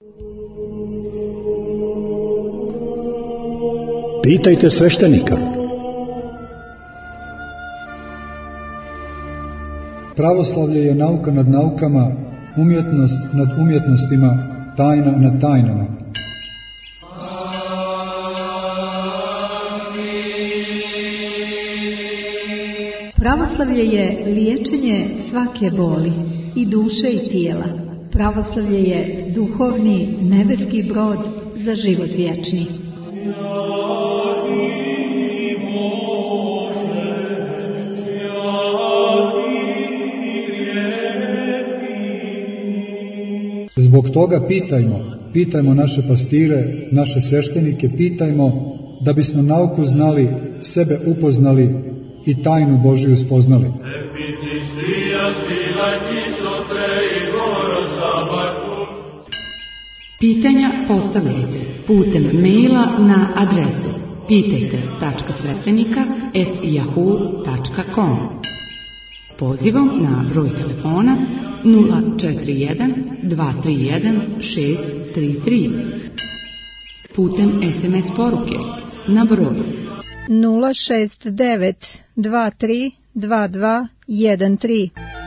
Pitajte sveštenika. Pravoslavlje je nauka nad naukama, umjetnost nad umjetnostima, tajna nad tajnama. Pravoslavlje je liječenje svake boli, i duše i tijela. Pravoslavlje je duhovni nebeski brod za život vječni. Zbog toga pitajmo naše pastire, naše sveštenike, pitajmo da bismo nauku znali, sebe upoznali i tajnu Božiju spoznali. Pitanja postavljajte putem maila na adresu pitajte.sveštenika@yahoo.com, pozivom na broj telefona 041 231 633, putem SMS poruke na broj 069 23 22 13.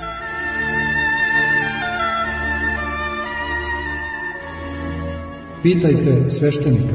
Pitajte sveštenika.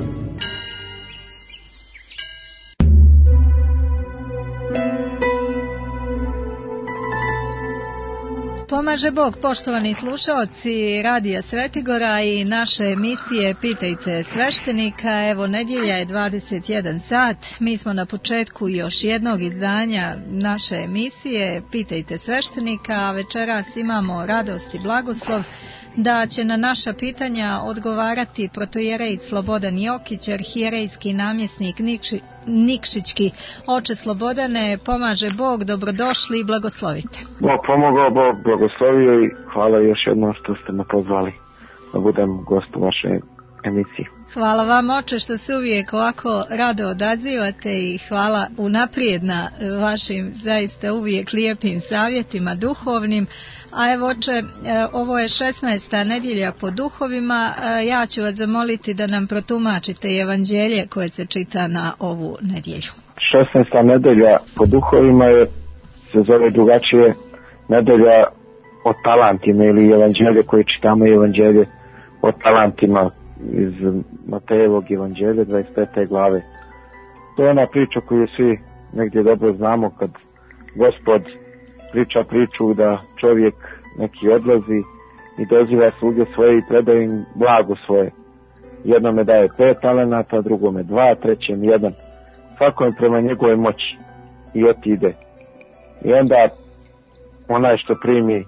Pomaže Bog, poštovani slušaoci Radija Svetigora i naše emisije Pitajte sveštenika. Evo, nedjelja je 21 sat. Mi smo na početku još jednog izdanja naše emisije Pitajte sveštenika, a večeras imamo radost i blagoslov da će na naša pitanja odgovarati protojerej Slobodan Jokić, arhijerejski namjesnik Nikšićki. Oče Slobodane, pomaže Bog, dobrodošli i blagoslovite. Bog pomogao, Bog blagoslovio i hvala još jednom što ste me pozvali da budem gost u vašoj emisiji. Hvala vam, oče, što se uvijek ovako rado odazivate i hvala unaprijed na vašim zaista uvijek lijepim savjetima duhovnim. A evo, oče, ovo je 16. nedjelja po duhovima. Ja ću vas zamoliti da nam protumačite evanđelje koje se čita na ovu nedjelju. 16. nedelja po duhovima se zove drugačije nedelja o talentima, ili evanđelje koje čitamo, evanđelje o talentima iz Matejevog evanđelja 25. glave. To je ona priča koju svi negdje dobro znamo, kad Gospod priča priču da čovjek neki odlazi i doziva sluge svoje i predaje im blago svoje. Jednome daje 5 talenata, drugome 2, trećem 1, svakome prema njegove moći, i otide. I onda onaj što primi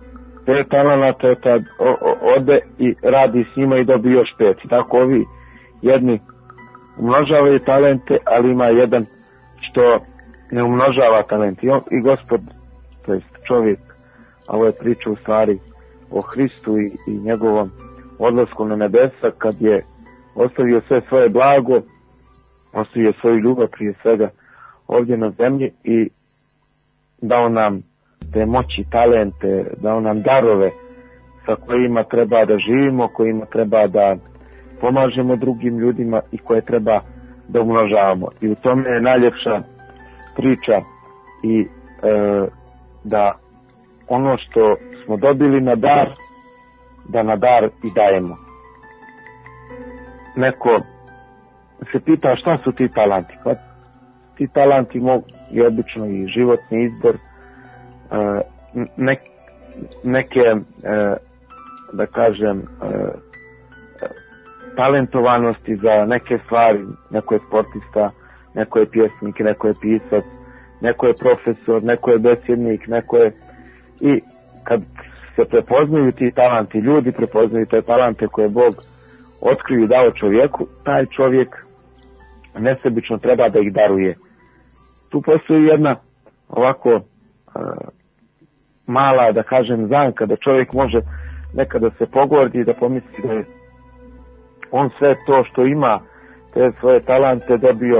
5 talenata ode i radi s njima i dobi još 5. Tako ovi jedni umnožavaju talente, ali ima jedan što ne umnožava talente. I Gospod, to jest čovjek, a ovo je priča u stvari o Hristu i njegovom odlasku na nebesa, kad je ostavio sve svoje blago, ostavio svoju ljubav prije svega ovdje na zemlji i dao nam te moći, talente, dao nam darove sa kojima treba da živimo, kojima treba da pomažemo drugim ljudima i koje treba da umnožavamo. I u tome je najljepša priča i da ono što smo dobili na dar, da na dar i dajemo. Neko se pita šta su ti talanti. Pa ti talanti mogu i obično i životni izbor, neke da kažem talentovanosti za neke stvari. Neko je sportista, neko je pjesnik, neko je pisac, neko je profesor, neko je besjednik, neko je... I kad se prepoznaju ti talanti, ljudi prepoznaju te talante koje Bog otkrio i dao čovjeku, taj čovjek nesebično treba da ih daruje. Tu postoji jedna ovako mala, da kažem, zamka, da čovjek može nekada se pogordi i da pomisli da je on sve to što ima, te svoje talante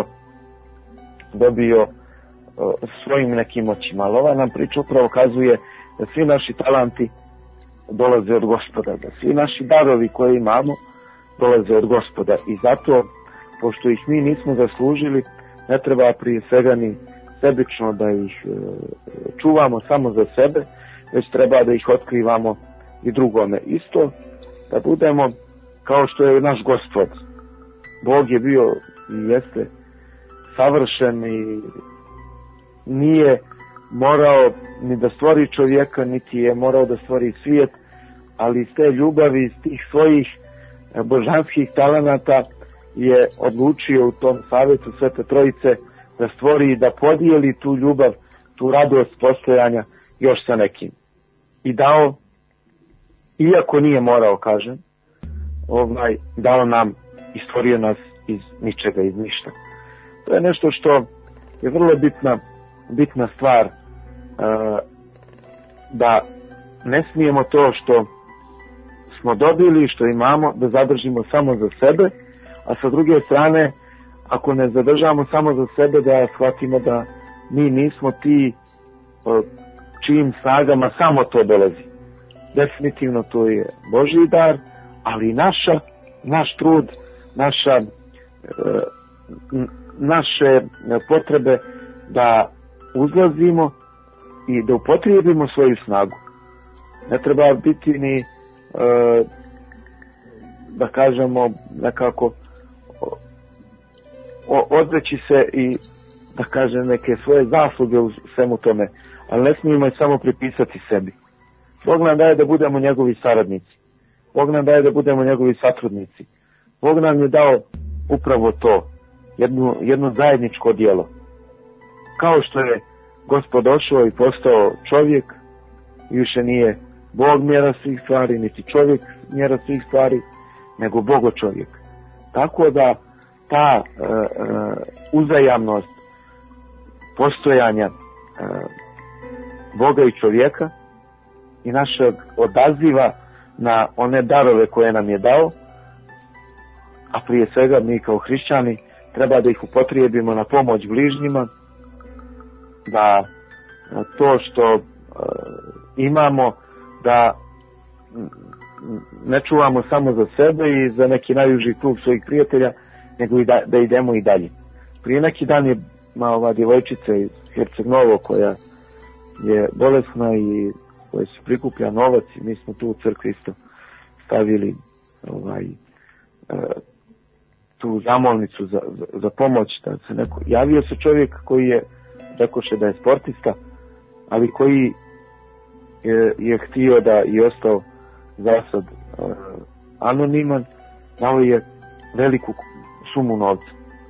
dobio svojim nekim moćima. Ali ova nam priča upravo kazuje da svi naši talanti dolaze od Gospoda, da svi naši darovi koje imamo dolaze od Gospoda i zato, pošto ih mi nismo zaslužili, ne treba prije svega ni sebično da ih čuvamo samo za sebe, već treba da ih otkrivamo i drugome. Isto da budemo kao što je naš Gospod. Bog je bio i jeste savršen i nije morao ni da stvori čovjeka, niti je morao da stvori svijet, ali iz te ljubavi, iz tih svojih božanskih talenata je odlučio u tom savjetu Svete Trojice da stvori i da podijeli tu ljubav, tu radost postojanja još sa nekim. I dao, iako nije morao, kažem, dao nam i stvorio nas iz ničega, iz ništa. To je nešto što je vrlo bitna stvar, da ne smijemo to što smo dobili, što imamo, da zadržimo samo za sebe, a sa druge strane, ako ne zadržamo samo za sebe, da shvatimo da mi nismo ti čijim snagama samo to dolazi. Definitivno to je Božji dar, ali i naš trud, naše potrebe da uzlazimo i da upotrijebimo svoju snagu. Ne treba biti ni da kažemo nekako odreći se i da kažem neke svoje zasluge u svemu tome, ali ne smijemo je samo pripisati sebi. Bog nam daje da budemo njegovi saradnici. Bog nam daje da budemo njegovi satrudnici. Bog nam je dao upravo to, jedno zajedničko djelo. Kao što je Gospod došao i postao čovjek, više nije Bog mjera svih stvari, niti čovjek mjera svih stvari, nego Bogo čovjek. Tako da ta uzajamnost postojanja Boga i čovjeka i našeg odaziva na one darove koje nam je dao, a prije svega mi kao hrišćani treba da ih upotrijebimo na pomoć bližnjima, da to što imamo da ne čuvamo samo za sebe i za neki najuži klub svojih prijatelja, nego i da idemo i dalje. Prije neki dan je ova djevojčica iz Herceg Novo koja je bolesna i koja se prikuplja novac i mi smo tu u crkvi isto stavili tu zamolnicu za pomoć, da se neko javio se čovjek koji je rekoše da je sportista, ali koji je htio da i ostao zasad anoniman, dao je veliku sumu novca.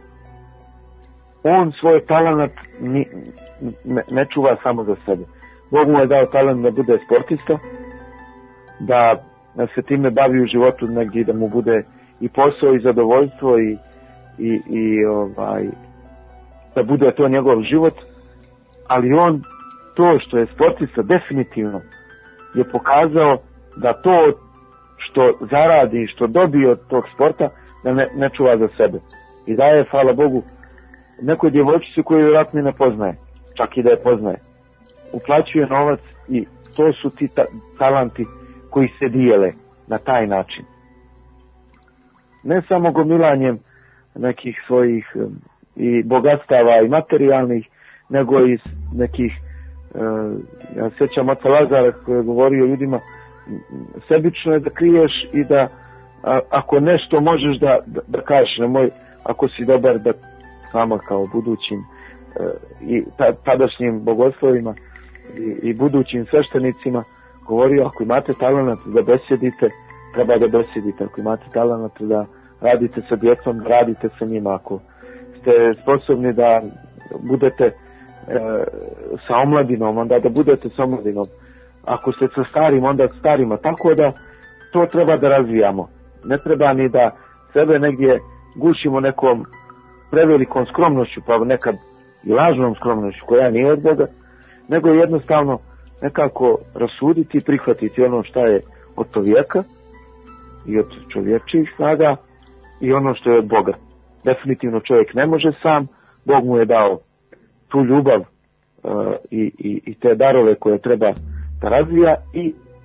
On svoj talenat ne čuva samo za sebe. Bog mu je dao talent da bude sportista, da se time bavi u životu negdje, da mu bude i posao i zadovoljstvo i da bude to njegov život, ali on to što je sportista definitivno je pokazao da to što zaradi i što dobije od tog sporta da ne čuva za sebe i daje, hvala Bogu, nekoj djevojčici koju vjerojatno ne poznaje, čak i da je poznaje, uplaćuje novac i to su ti talanti koji se dijele na taj način. Ne samo gomilanjem nekih svojih i bogatstava i materijalnih, nego i nekih, ja sjećam oca Lazara koji je govorio ljudima, sebično je da kriješ i da ako nešto možeš da kažeš, nemoj, ako si dobar da sama kao budućim i tadašnjim bogoslovima i budućim sveštenicima govorio, ako imate talent da besjedite, treba da besjedite, ako imate talent da radite sa djecom, radite sa njima, ako ste sposobni da budete sa omladinom, onda da budete sa omladinom, ako ste sa starim, onda sa starima, tako da to treba da razvijamo. Ne treba ni da sebe negdje gušimo nekom prevelikom skromnošću, pa nekad i lažnom skromnošću koja nije od Boga, nego jednostavno nekako rasuditi i prihvatiti ono što je od čovjeka i od čovječih snaga i ono što je od Boga. Definitivno čovjek ne može sam, Bog mu je dao tu ljubav i te darove koje treba da razvija i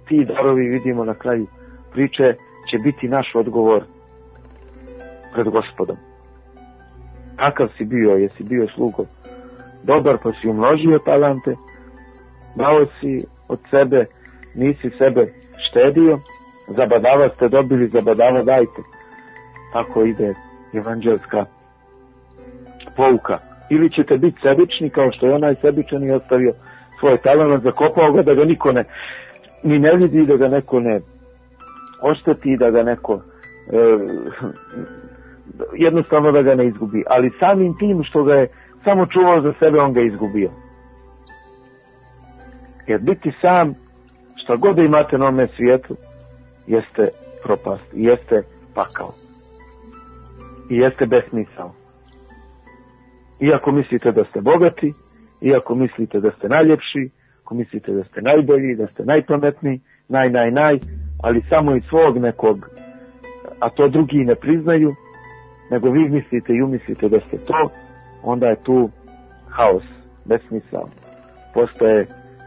ti darovi, vidimo na kraju priče, će biti naš odgovor pred Gospodom. Kakav si bio? Jesi bio slugo dobar pa si umnožio talente, dao si od sebe, nisi sebe štedio, zabadava ste dobili, zabadava dajte. Tako ide evanđelska pouka. Ili ćete biti sebični kao što je onaj sebičan i ostavio svoj talent, zakopao ga da ga niko ni ne vidi, da ga neko ne ošteti, da ga neko jednostavno da ga ne izgubi. Ali samim tim što ga je samo čuvao za sebe, on ga izgubio. Jer biti sam, šta god da imate na ovome svijetu, jeste propast, jeste pakao i jeste besmisao. Iako mislite da ste bogati, iako mislite da ste najljepši, ako mislite da ste najbolji, da ste najpametniji, naj, ali samo iz svog nekog, a to drugi ne priznaju, nego vi mislite i umislite da ste to, onda je tu haos, besmisao. Postoje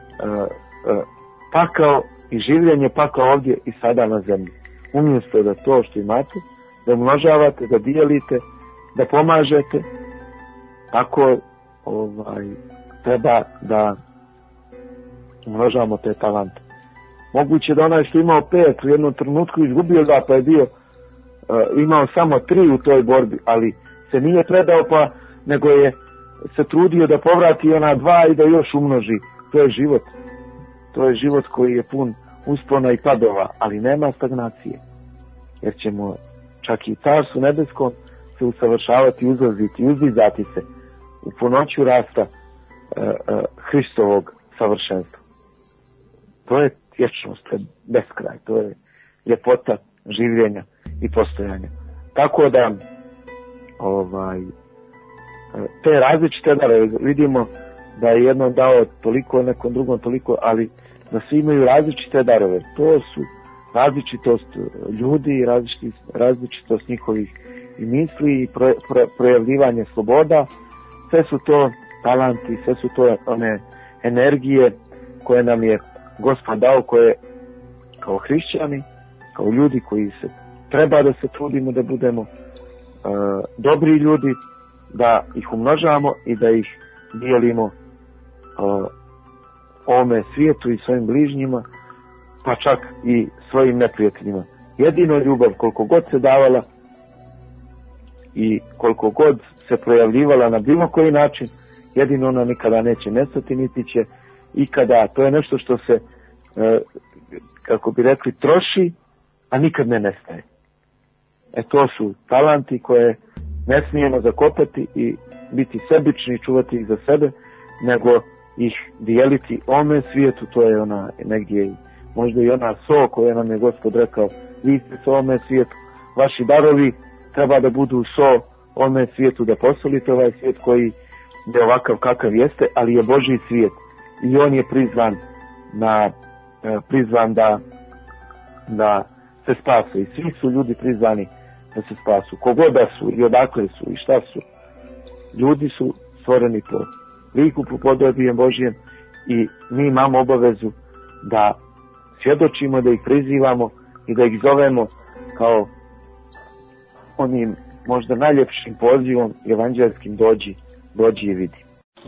pakao i življenje pakao ovdje i sada na zemlji. Umjesto da to što imate, da umnožavate, da dijelite, da pomažete, tako treba da umnožavamo te talente. Moguće da onaj što imao 5 u jednom trenutku izgubio 2, pa je bio imao samo 3 u toj borbi, ali se nije predao, pa nego je se trudio da povrati ona 2 i da još umnoži. To je život. To je život koji je pun uspona i padova, ali nema stagnacije. Jer ćemo čak i Carstvu nebeskom se usavršavati, uzlaziti, uzdizati se u punoću rasta Hristovog savršenstva. To je vječnost, to je beskraj, to je ljepota življenja i postojanja. Tako da te različite darove, vidimo da je jednom dao toliko, nekom drugom toliko, ali da svi imaju različite darove. To su različitost ljudi i različitost njihovih i misli i projavljivanje sloboda. Sve su to talanti, sve su to one energije koje nam je Gospod dao, koje kao hrišćani, kao ljudi koji se treba da se trudimo da budemo dobri ljudi, da ih umnožavamo i da ih dijelimo ovome svijetu i svojim bližnjima, pa čak i svojim neprijateljima. Jedino ljubav, koliko god se davala i koliko god se projavljivala na bilo koji način, jedino ona nikada neće nestati, niti će ikada. To je nešto što se, kako bi rekli, troši, a nikad ne nestaje. To su talanti koje ne smijemo zakopati i biti sebični, čuvati ih za sebe, nego ih dijeliti ome svijetu. To je ona negdje, možda i ona so koja nam je Gospod rekao, vi ste so ome svijetu, vaši darovi treba da budu so ome svijetu, da posolite ovaj svijet koji je ovakav kakav jeste, ali je Božji svijet i on je prizvan da se spase, i svi su ljudi prizvani da se spasu, kogoda su i odakle su i šta su. Ljudi su stvoreni po liku, po podobijem Božjem, i mi imamo obavezu da svjedočimo, da ih prizivamo i da ih zovemo kao onim možda najljepšim pozivom evanđelskim, dođi i vidi.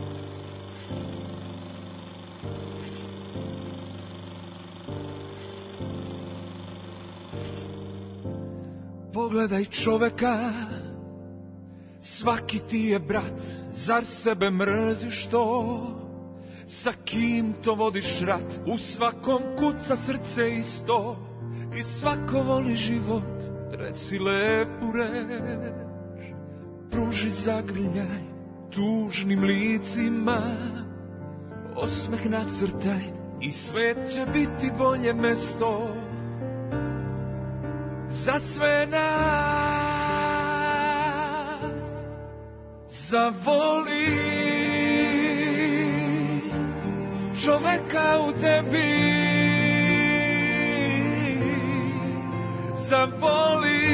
Pogledaj čoveka, svaki ti je brat, zar sebe mrziš to? Sa kim to vodiš rat? U svakom kuca srce isto i svako voli život, reci lepu reč, pruži zagrljaj tužnim licima, osmeh nacrtaj i svet će biti bolje mesto za sve nas. Zavoli čoveka u tebi, zavoli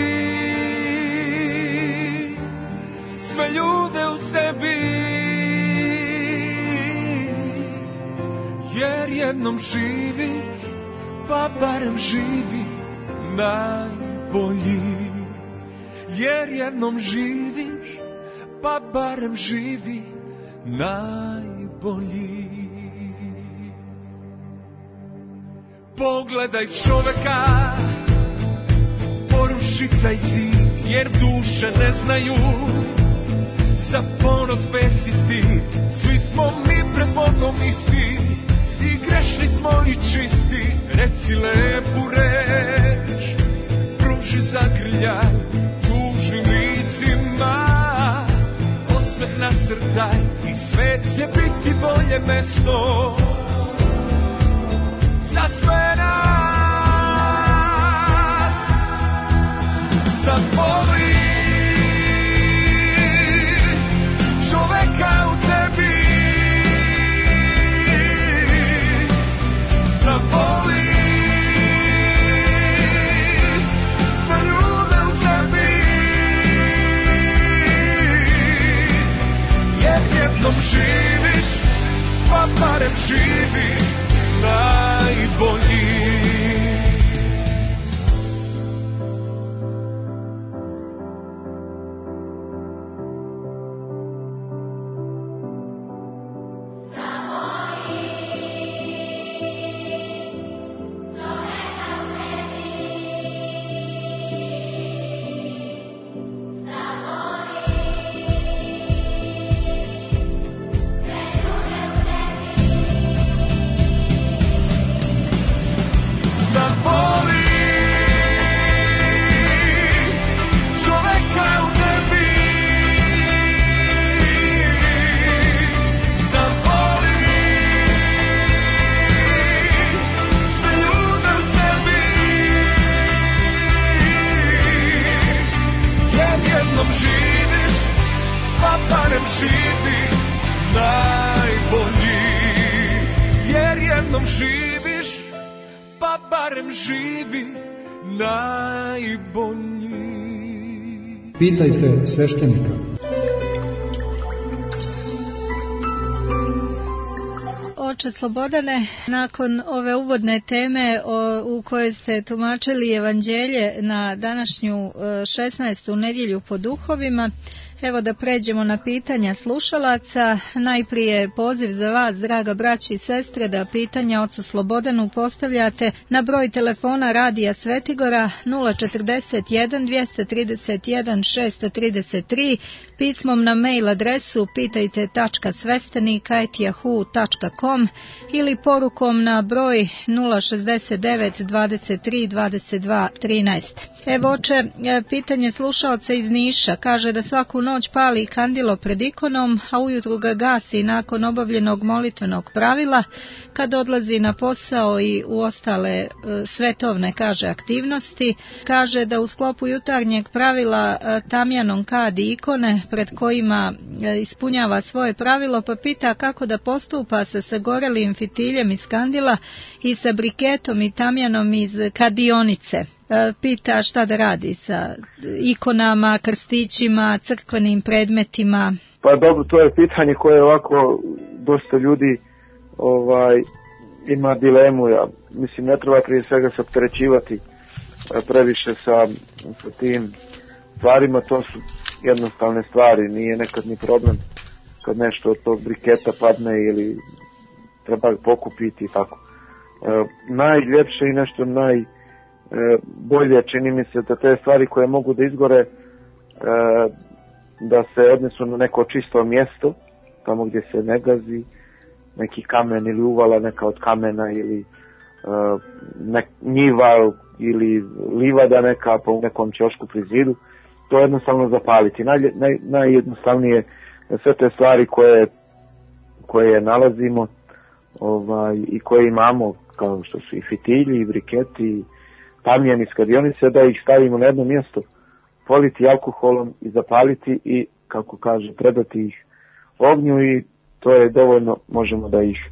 sve ljude u sebi, jer jednom živi pa barem živi najbolji. Jer jednom živiš, pa barem živi najbolji. Pogledaj čoveka, porušica i zid, jer duše ne znaju za ponos, bes i stid. Svi smo mi pred Bogom isti i grešni smo i čisti. Reci lepu reč, pruži zagrljaj tužnim licima, osmeh nacrtaj i svet će biti bolje mesto za sve nas. Zavoli čoveka u tebi, zavoli sve ljude u sebi, jer jednom živiš, pa barem živi najbolji. Pitajte sveštenika. Oče Slobodane, nakon ove uvodne teme u kojoj ste tumačili evanđelje na današnju 16. nedjelju po duhovima, evo da pređemo na pitanja slušalaca. Najprije poziv za vas, draga braći i sestre, da pitanja ocu Slobodanu postavljate na broj telefona Radija Svetigora 041 231 633, pismom na mail adresu pitajte.svestenika@yahoo.com ili porukom na broj 069 23 22 13. Evo oče, pitanje slušaoca iz Niša, kaže da svaku noć pali kandilo pred ikonom, a ujutru ga gasi nakon obavljenog molitvenog pravila, kad odlazi na posao i u ostale svetovne, kaže, aktivnosti. Kaže da u sklopu jutarnjeg pravila tamjanom kadi ikone pred kojima ispunjava svoje pravilo, pa pita kako da postupa sa sagorelim fitiljem iz kandila i sa briketom i tamjanom iz kadionice. Pita šta da radi sa ikonama, krstićima, crkvenim predmetima. Pa dobro, to je pitanje koje ovako dosta ljudi ima dilemu. Ja mislim, ne treba prije svega se opterećivati previše sa tim stvarima. To su jednostavne stvari, nije nekad ni problem kad nešto od tog briketa padne ili treba pokupiti i tako. Najljepše i nešto bolje čini mi se da te stvari koje mogu da izgore da se odnesu na neko čisto mjesto, tamo gdje se ne gazi, neki kamen ili uvala neka od kamena ili njiva ili livada neka po nekom ćošku pri zidu, to jednostavno zapaliti. Najjednostavnije sve te stvari koje nalazimo i koje imamo, kao što su i fitilji i briketi i tamjani iz kadionice, da ih stavimo na jedno mjesto, politi alkoholom i zapaliti i, kako kaže, predati ih ognju i to je dovoljno, možemo da ih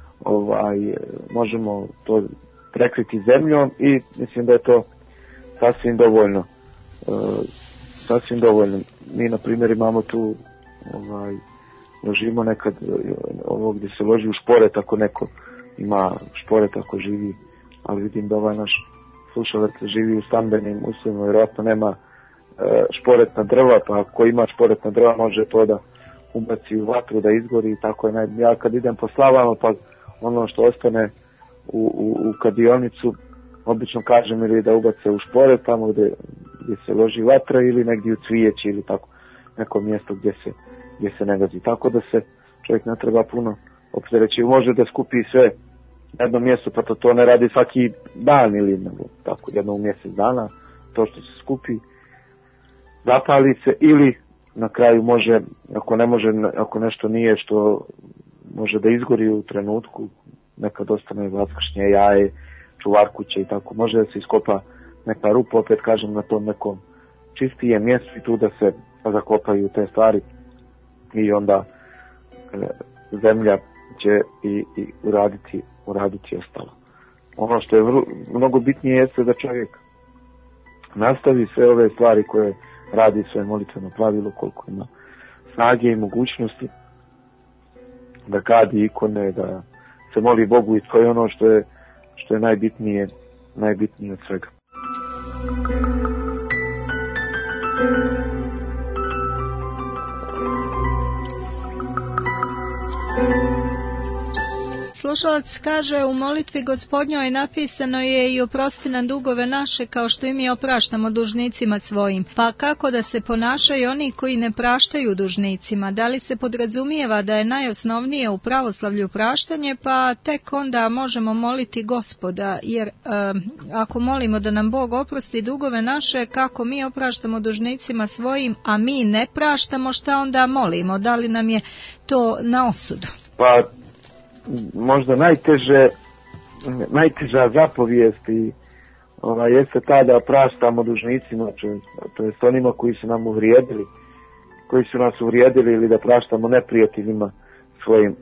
možemo to prekriti zemljom i mislim da je to sasvim dovoljno. Sasvim dovoljno. Mi na primjer imamo tu ložimo nekad ovo gdje se loži u šporet, ako neko ima šporet, ako živi ali vidim da ovaj naš slušalac živi u stambenim uslovima, vjerojatno nema šporetna drva, pa ako ima šporetna drva može to da ubaci u vatru, da izgori i tako je. Ja kad idem po slavama, pa ono što ostane u kadionicu, obično kažem ili da ubace u šporet tamo gdje se loži vatra ili negdje u cvijeći ili tako neko mjesto gdje se ne gazi. Tako da se čovjek ne treba puno opterećivati. Može da skupi sve na jednom mjestu, pa to ne radi svaki dan ili tako jednom u mjesec dana, to što se skupi zapali se, ili na kraju može, ako nešto nije što može da izgori u trenutku, nekad ostane vaskršnje jaje, čuvar kuće i tako, može da se iskopa neka rupa, opet kažem, na tom nekom čistijem mjestu i tu da se zakopaju te stvari i onda zemlja će i uraditi ostalo. Ono što je mnogo bitnije jeste da čovjek nastavi sve ove stvari koje radi, svoje molitveno pravilo koliko ima snage i mogućnosti, da kadi ikone, da se moli Bogu, i to je ono što je najbitnije od svega. Slušalac kaže, u molitvi Gospodnjoj napisano je i oprosti nam dugove naše kao što i mi opraštamo dužnicima svojim. Pa kako da se ponašaju oni koji ne praštaju dužnicima? Da li se podrazumijeva da je najosnovnije u pravoslavlju praštanje, pa tek onda možemo moliti Gospoda? Jer ako molimo da nam Bog oprosti dugove naše, kako mi opraštamo dužnicima svojim, a mi ne praštamo, šta onda molimo? Da li nam je to na osudu? Pa možda najteža zapovijest jeste ta da praštamo dužnicima, to jest onima koji su nas uvrijedili, ili da praštamo neprijateljima svojim.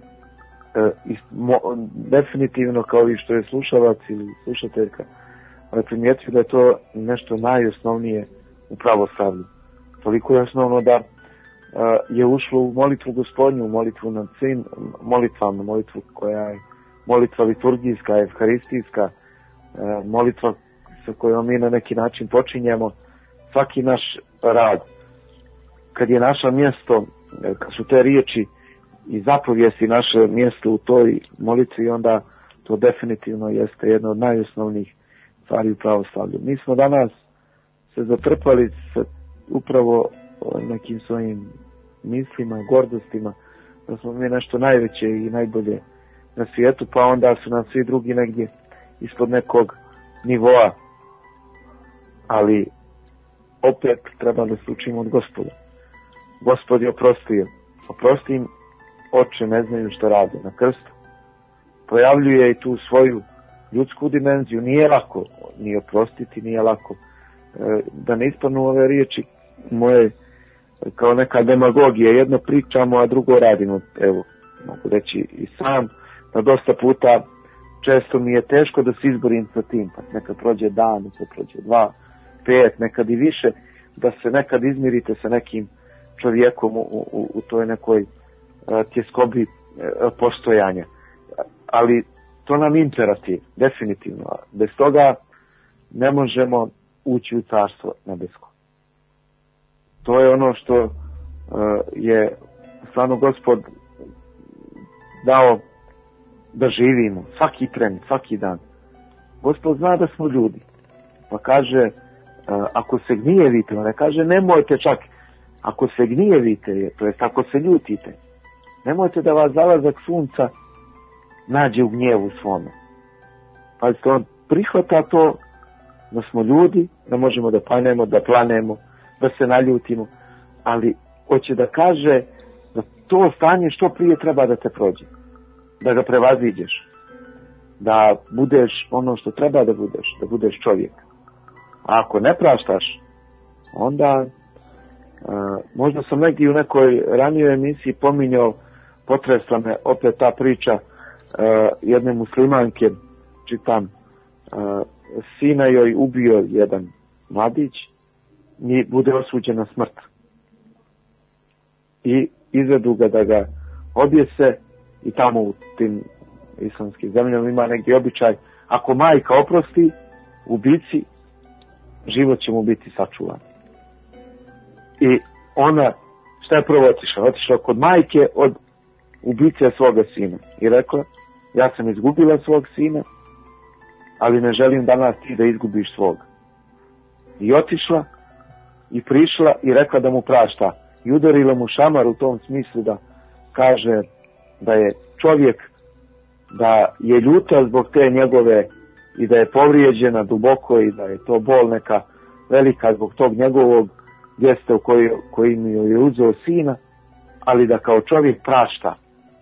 Definitivno, kao i što je slušalac ili slušateljka primijetio, da je to nešto najosnovnije u pravoslavlju. Toliko je osnovno da je ušlo u molitvu Gospodnju, u molitvu nad svim molitvama, molitvu koja je molitva liturgijska, evharistijska, molitva sa kojom mi na neki način počinjemo svaki naš rad. Kad je naše mjesto, kad su te riječi i zapovijesti naše mjesto u toj molitvi, onda to definitivno jeste jedna od najosnovnijih stvari u pravoslavlju. Mi smo danas se zatrpali sa upravo nekim svojim mislima, gordostima, da smo mi nešto najveće i najbolje na svijetu, pa onda su nam svi drugi negdje ispod nekog nivoa. Ali opet treba da se učimo od Gospoda. Gospod je oprostio. Oprosti im, oče, ne znaju što rade, na krstu. Pojavljuje i tu svoju ljudsku dimenziju. Nije lako ni oprostiti, nije lako. Da ne ispadnu ove riječi moje kao neka demagogija, jedno pričamo, a drugo radimo. Evo, mogu reći i sam, da dosta puta često mi je teško da se izborim sa tim, pa nekad prođe dan, nekad prođe 2, 5, nekad i više, da se nekad izmirite sa nekim čovjekom u toj nekoj tjeskobi postojanja. Ali to nam imperativ, definitivno. Bez toga ne možemo ući u carstvo nebesko. To je ono što je stvarno Gospod dao da živimo, svaki tren, svaki dan. Gospod zna da smo ljudi, pa kaže, ako se gnjevite, ne kaže nemojte čak, ako se gnjevite, to jest ako se ljutite, nemojte da vas zalazak sunca nađe u gnjevu svome. Pazite, on prihvata to da smo ljudi, da možemo da panemo, da planemo, da se naljutimo, ali hoće da kaže da to stanje što prije treba da te prođe, da ga prevaziđeš, da budeš ono što treba da budeš čovjek. A ako ne praštaš, onda možda sam negdje u nekoj ranijoj emisiji pominjao, potresla me opet ta priča jedne muslimanke, čitam, sina joj ubio jedan mladić i bude osuđen na smrt. I izvedu ga da ga objese, i tamo u tim islamskim zemljama ima neki običaj Ako majka oprosti ubici, život će mu biti sačuvan. I ona, šta je prvo otišla? Otišla kod majke od ubice svoga sina i rekla, ja sam izgubila svog sina, ali ne želim danas ti da izgubiš svog. I otišla i prišla i rekla da mu prašta. I udarila mu šamar u tom smislu da kaže da je čovjek, da je ljuta zbog te njegove i da je povrijeđena duboko i da je to bol neka velika zbog tog njegovog gesta u kojim je uzeo sina, ali da kao čovjek prašta.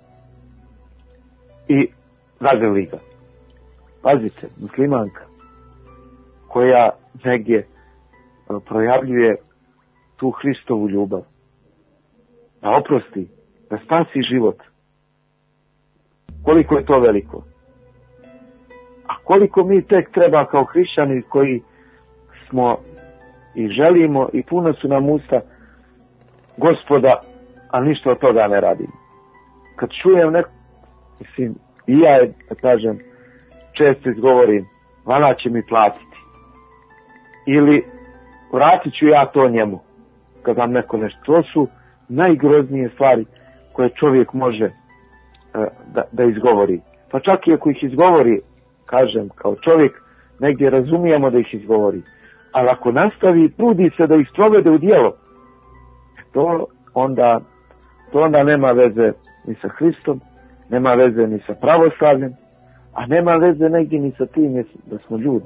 I zagrli ga. Pazite, muslimanka koja negdje projavljuje tu Hristovu ljubav, da oprosti, da spasi život. Koliko je to veliko? A koliko mi tek treba kao hrišćani koji smo i želimo i puno su nam usta Gospoda, a ništa od toga ne radimo. Kad čujem neko, mislim, i ja, da kažem, često izgovorim, vala će mi platiti. Ili vratit ću ja to njemu, kad vam neko nešto. To su najgroznije stvari koje čovjek može da izgovori. Pa čak i ako ih izgovori, kažem, kao čovjek, negdje razumijemo da ih izgovori. Ali ako nastavi i trudi se da ih sprovede u djelo, to onda nema veze ni sa Hristom, nema veze ni sa pravoslavljem, a nema veze negdje ni sa tim da smo ljudi.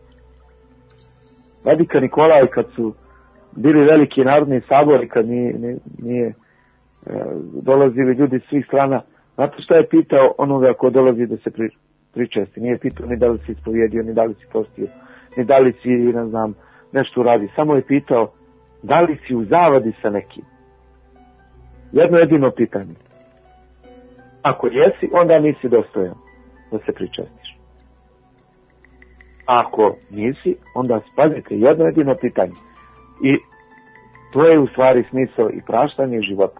Vladika Nikolaj, kad su bili veliki narodni sabori, kad nije dolazili ljudi s svih strana, znate šta je pitao onoga ko dolazi da se pričesti? Nije pitao ni da li si ispovjedio, ni da li si postio, ni da li si, ne znam, nešto uradi. Samo je pitao da li si u zavadi sa nekim. Jedno jedino pitanje. Ako jesi, onda nisi dostojan da se pričestiš. Ako nisi, onda spazite jedno jedino pitanje. I to je u stvari smisao i praštanje života.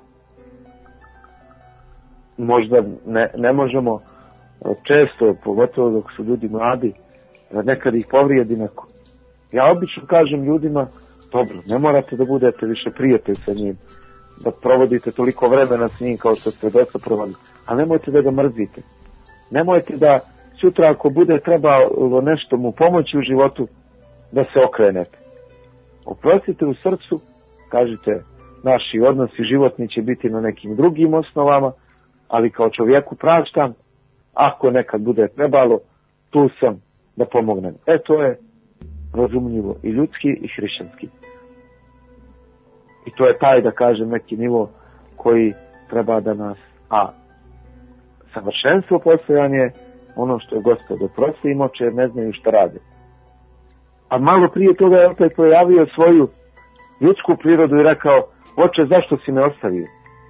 Možda ne možemo često, pogotovo dok su ljudi mladi, nekad ih povrijedi neko. Ja obično kažem ljudima, dobro, ne morate da budete više prijatelj sa njim, da provodite toliko vremena s njim kao što ste dosta provodili, ali nemojte da ga mrzite. Nemojte da sutra ako bude trebalo nešto mu pomoći u životu, da se okrenete. Oprostite u srcu, kažete, naši odnosi životni će biti na nekim drugim osnovama, ali kao čovjeku praštam, ako nekad bude trebalo, tu sam da pomognem. To je razumljivo i ljudski i hrišćanski. I to je taj, da kažem, neki nivo koji treba da nas, a savršenstvo postojanje, ono što je Gospod oprosti im oče, jer ne znaju šta rade. A malo prije toga je opet projavio svoju ljudsku prirodu i rekao, oče, zašto si me ostavio?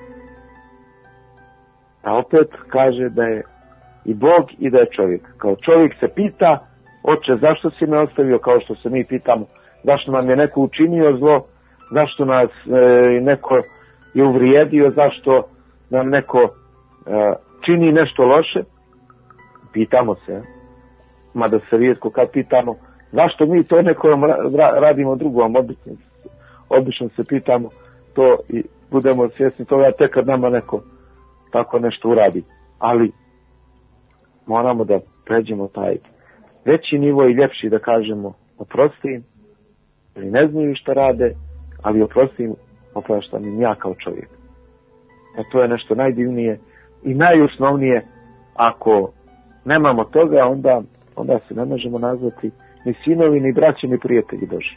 A opet kaže da je i Bog i da je čovjek. Kao čovjek se pita, oče, zašto si me ostavio, kao što se mi pitamo, zašto nam je neko učinio zlo, zašto nas neko je uvrijedio, zašto nam neko čini nešto loše. Pitamo se, mada se rijetko kad pitamo, zašto mi to nekom radimo drugom, obično se pitamo to i budemo svjesni toga tek kad nama neko tako nešto uradi. Ali moramo da pređemo taj veći nivo i ljepši, da kažemo, oprosti im, ili ne znaju šta rade, ali opraštam im ja kao čovjek. To je nešto najdivnije i najosnovnije. Ako nemamo toga, onda se ne možemo nazvati ni sinovi, ni braće, ni prijatelji Božji.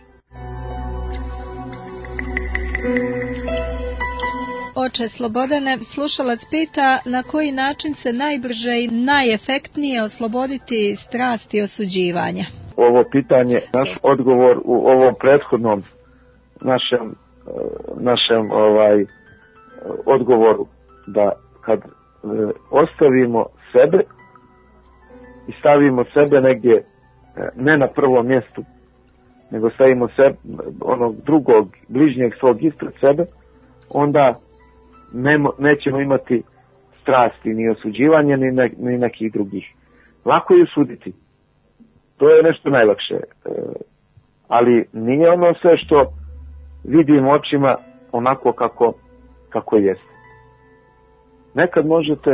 Oče Slobodane, slušalac pita na koji način se najbrže i najefektnije osloboditi strasti osuđivanja. Ovo pitanje, naš odgovor u ovom prethodnom našem odgovoru, da kad ostavimo sebe i stavimo sebe negdje ne na prvom mjestu, nego stavimo sebe, onog drugog, bližnjeg svog ispred sebe, onda nećemo imati strasti, ni osuđivanja, ni nekih drugih. Lako je osuditi, To je nešto najlakše. Ali nije ono sve što vidim očima onako kako jeste. Nekad možete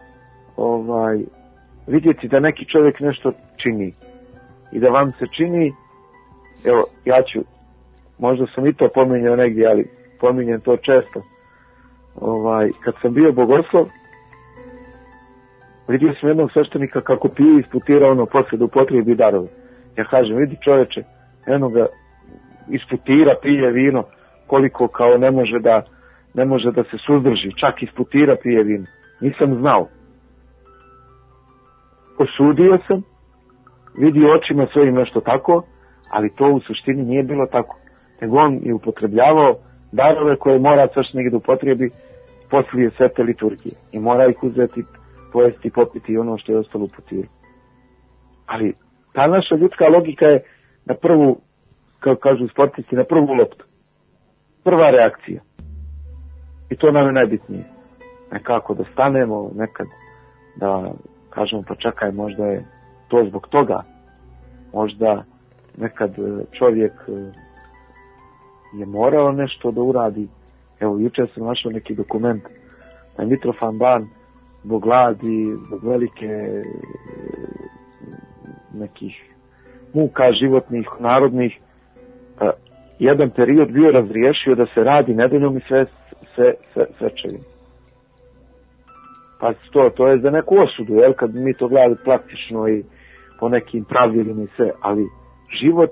vidjeti da neki čovjek nešto čini i da vam se čini, evo ja ću, možda sam i to pominjao negdje, ali pominjem to često. Kad sam bio bogoslov, vidio sam jednog sveštenika kako pije, isputira ono poslije da upotrebi darove. Ja kažem, vidi čovječe, eno ga isputira, pije vino, koliko kao ne može da se suzdrži, čak isputira, pije vino. Nisam znao. Osudio sam, vidio očima svojim nešto tako, ali to u suštini nije bilo tako. Nego on je upotrebljavao darove koje mora sveštenik da upotrebi poslije svete liturgije. I mora ih uzeti, pojesti, popiti ono što je ostalo u putiru. Ali ta naša ljudska logika je na prvu, kao kažu sportisti, na prvu loptu. Prva reakcija. I to nam je najbitnije. Nekako da stanemo, nekad da kažemo pa čekaj, možda je to zbog toga. Možda nekad čovjek je morao nešto da uradi. Evo, jučer sam našao neki dokument na Mitrofan ban zbog gladi, zbog velike nekih muka životnih, narodnih, jedan period bio razriješio da se radi nedeljom i sve svečevim. Pa to je za neku osudu, jel, kad mi to gledali praktično i po nekim pravilima i sve, ali život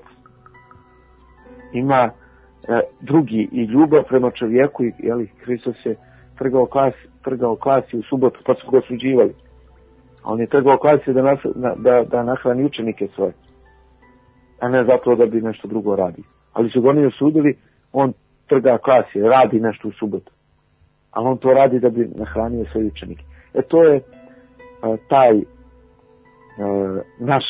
ima drugi i ljubav prema čovjeku, jel, Hristos je trgao klasi u subotu, pa su ga osuđivali. A on je trgao klasi da nahrani učenike svoje, a ne zato da bi nešto drugo radi. Ali su ga oni osudili, on trga klasi, radi nešto u subotu. Ali on to radi da bi nahranio svoje učenike. To je taj naš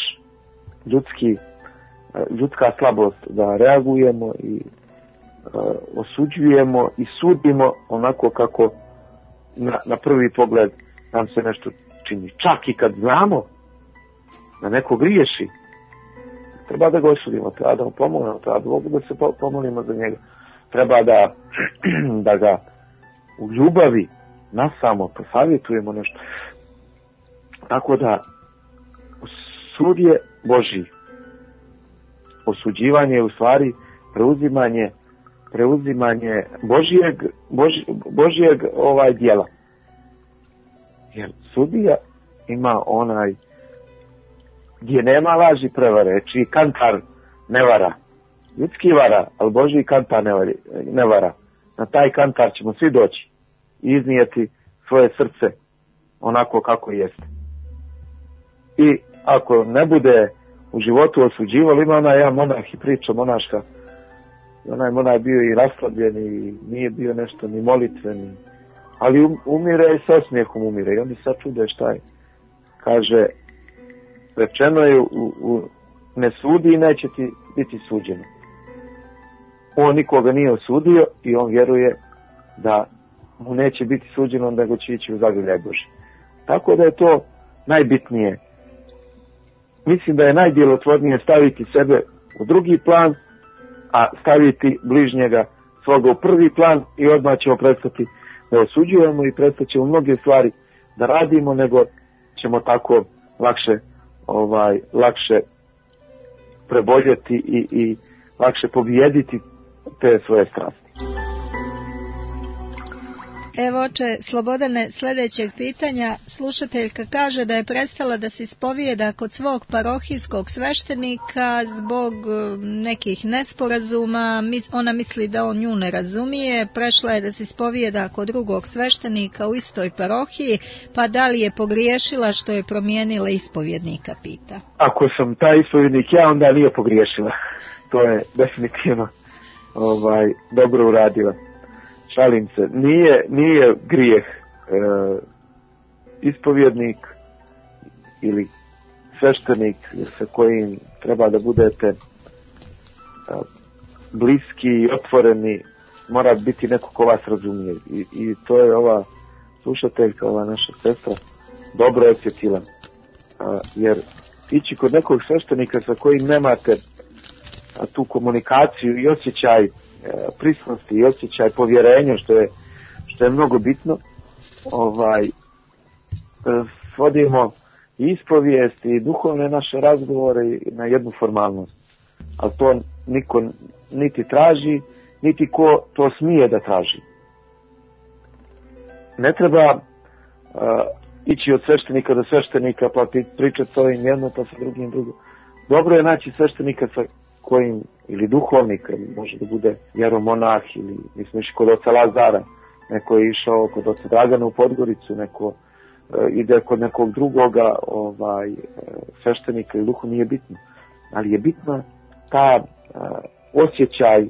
ljudska slabost, da reagujemo i osuđujemo i sudimo onako kako na prvi pogled nam se nešto čini. Čak i kad znamo da neko griješi, treba da ga osudimo, treba da mu pomognemo, treba da se pomolimo za njega. Treba da ga u ljubavi nasamo posavjetujemo nešto. Tako da sud je Božji. Osuđivanje je u stvari preuzimanje Božjeg djela. Jer sudija ima onaj gdje nema laži prevare, čiji kantar ne vara. Ljudski vara, ali Božji kantar ne vara. Na taj kantar ćemo svi doći i iznijeti svoje srce onako kako jeste. I ako ne bude u životu osuđivali, ima onaj jedan monah i priča monaška. Onaj monah bio i raslabljen i nije bio nešto ni molitveni, ali umire i sa osmijehom umire. I oni sad čude šta je. Kaže, rečeno je ne sudi i neće ti biti suđeno. On nikoga nije osudio i on vjeruje da mu neće biti suđeno, nego će ići u zagrljaj Božji. Tako da je to najbitnije. Mislim da je najdjelotvornije staviti sebe u drugi plan, a staviti bližnjega svoga u prvi plan i odmah ćemo prestati da osuđujemo i prestat ćemo mnoge stvari da radimo, nego ćemo tako lakše preboljeti i lakše pobijediti te svoje strasti. Evo, oče Slobodane, sljedećeg pitanja. Slušateljka kaže da je prestala da se ispovijeda kod svog parohijskog sveštenika zbog nekih nesporazuma. Ona misli da on nju ne razumije. Prešla je da se ispovijeda kod drugog sveštenika u istoj parohiji, pa da li je pogriješila što je promijenila ispovjednika, pita. Ako sam taj ispovjednik ja, onda nije pogriješila. To je definitivno dobro uradila. Šalim se, nije grijeh ispovjednik ili sveštenik sa kojim treba da budete bliski i otvoreni, mora biti neko ko vas razumije. I to je ova slušateljka, ova naša sestra dobro osjetila, jer ići kod nekog sveštenika sa kojim nemate tu komunikaciju i osjećaj prisnosti i osjećaj povjerenja, što je mnogo bitno, svodimo i ispovijest i duhovne naše razgovore na jednu formalnost. Ali to niko niti traži, niti ko to smije da traži. Ne treba ići od sveštenika do sveštenika pa pričati s ovim jedno pa sa drugim drugo. Dobro je naći sveštenika sa kojim, ili duhovnika, ili može da bude jeromonah, ili mi smo išli kod oca Lazara, neko je išao kod oca Dragana u Podgoricu, neko ide kod nekog drugoga sveštenika ili duhu, nije bitno. Ali je bitno ta osjećaj,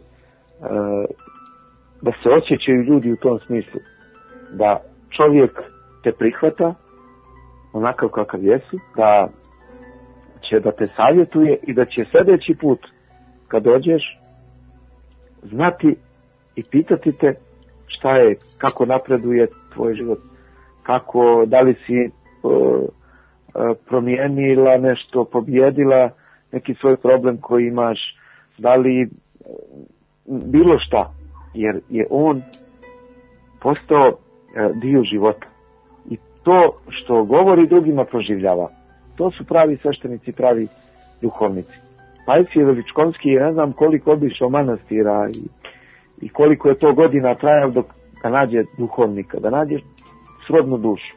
da se osjećaju ljudi u tom smislu, da čovjek te prihvata onakav kakav jesi, da će da te savjetuje i da će sljedeći put kad dođeš znati i pitati te šta je, kako napreduje tvoj život, kako, da li si promijenila nešto, pobjedila neki svoj problem koji imaš, da li bilo šta, jer je on postao dio života. I to što govori drugima proživljava. To su pravi sveštenici, pravi duhovnici. Pajsije Veličkovski je ne znam koliko obišao manastira i koliko je to godina trajalo dok da nađe duhovnika, da nađe srodnu dušu.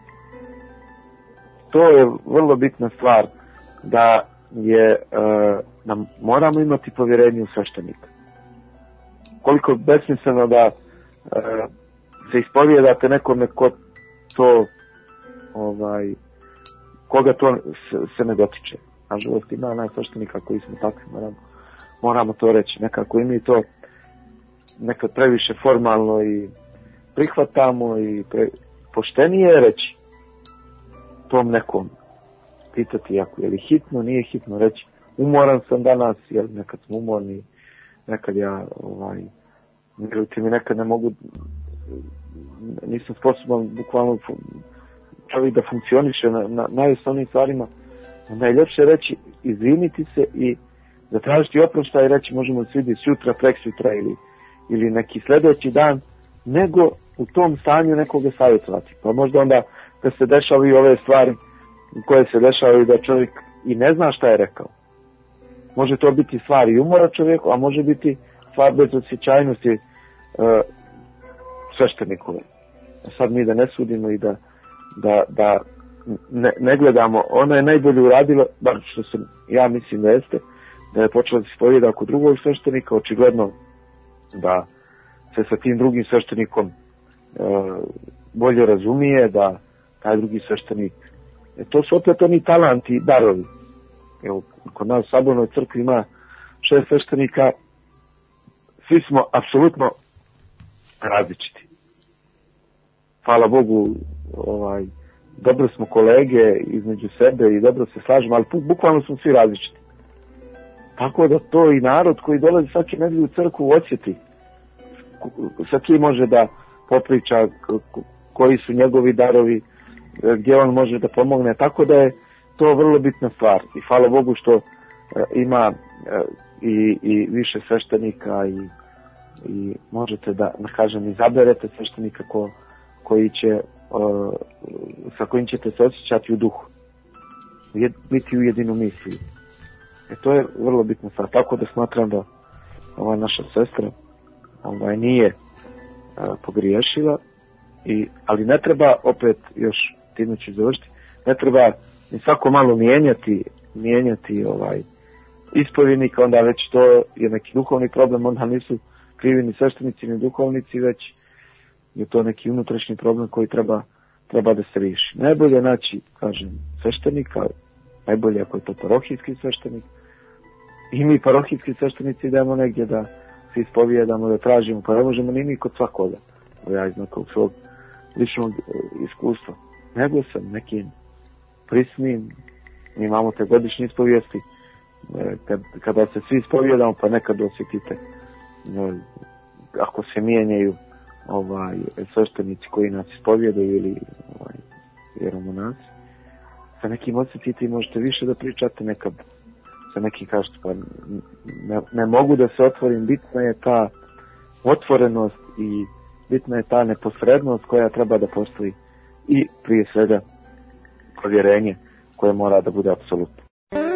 To je vrlo bitna stvar, da moramo imati povjerenje u sveštenika. Koliko je besmisleno da se ispovijedate nekome ko to koga to se ne dotiče. Nažalost ima najsveštenika koji smo takvi, moramo to reći. Nekako i mi to nekad previše formalno i prihvatamo i poštenije reći tom nekom, pitati ako je li hitno, nije hitno, reći umoran sam danas, jer nekad sam umorni, nekad ja mi nekad ne mogu, nisam sposoban bukvalno čovjek da funkcioniše na najosnovnijim stvarima. Onda je ljepše reći izviniti se i zatražiti oproštaj i reći možemo se vidjeti sutra, preksutra ili neki sljedeći dan, nego u tom stanju nekoga savjetovati. Pa možda onda da se dešavaju ove stvari koje se dešavaju da čovjek i ne zna šta je rekao. Može to biti stvar i umora čovjeku, a može biti stvar bez osjećajnosti sveštenikove. Sad mi da ne sudimo i da ne gledamo. Ona je najbolje uradila, bar što sam ja mislim da jeste, da je počela da se ispovijeda oko drugog sveštenika, očigledno da se sa tim drugim sveštenikom bolje razumije, da taj drugi sveštenik, to su opet oni talanti, darovi. Evo, kod nas u Sabornoj crkvi ima 6 sveštenika, svi smo apsolutno različiti. Hvala Bogu, dobro smo kolege između sebe i dobro se slažemo, ali bukvalno smo svi različiti. Tako da to i narod koji dolazi svake nedelje u crkvu osjeti, sa kim može da popriča, koji su njegovi darovi, gdje on može da pomogne, tako da je to vrlo bitna stvar. I hvala Bogu što ima i više sveštenika i možete da kažem izaberete sveštenika koji će sa kojim ćete se osjećati u duhu, biti u jedinu misli. To je vrlo bitna stvar. Tako da smatram da ova naša sestra nije pogriješila, ali ne treba, opet još time ću završiti, ne treba ni svako malo mijenjati ispovjednika, onda već to je neki duhovni problem, onda nisu krivi ni sveštenici ni duhovnici, već je to neki unutrašnji problem koji treba da se riješi. Najbolje naći, kažem, sveštenika, najbolje ako je to parohijski sveštenik, i mi parohijski sveštenici idemo negdje da se ispovijedamo, da tražimo, pa ne možemo ni mi kod svakoga, ja iz nekog svog ličnog iskustva, nego sam nekim prisnim, mi imamo te godišnje ispovijesti, kada se svi ispovijedamo, pa nekad osjetite, ako se mijenjaju sveštenici koji nas ispovijedaju ili jeromonasi, sa nekim odsjecite možete više da pričate, nekad sa nekim kažete pa ne mogu da se otvorim. Bitna je ta otvorenost i bitna je ta neposrednost koja treba da postoji i prije svega povjerenje koje mora da bude apsolutno.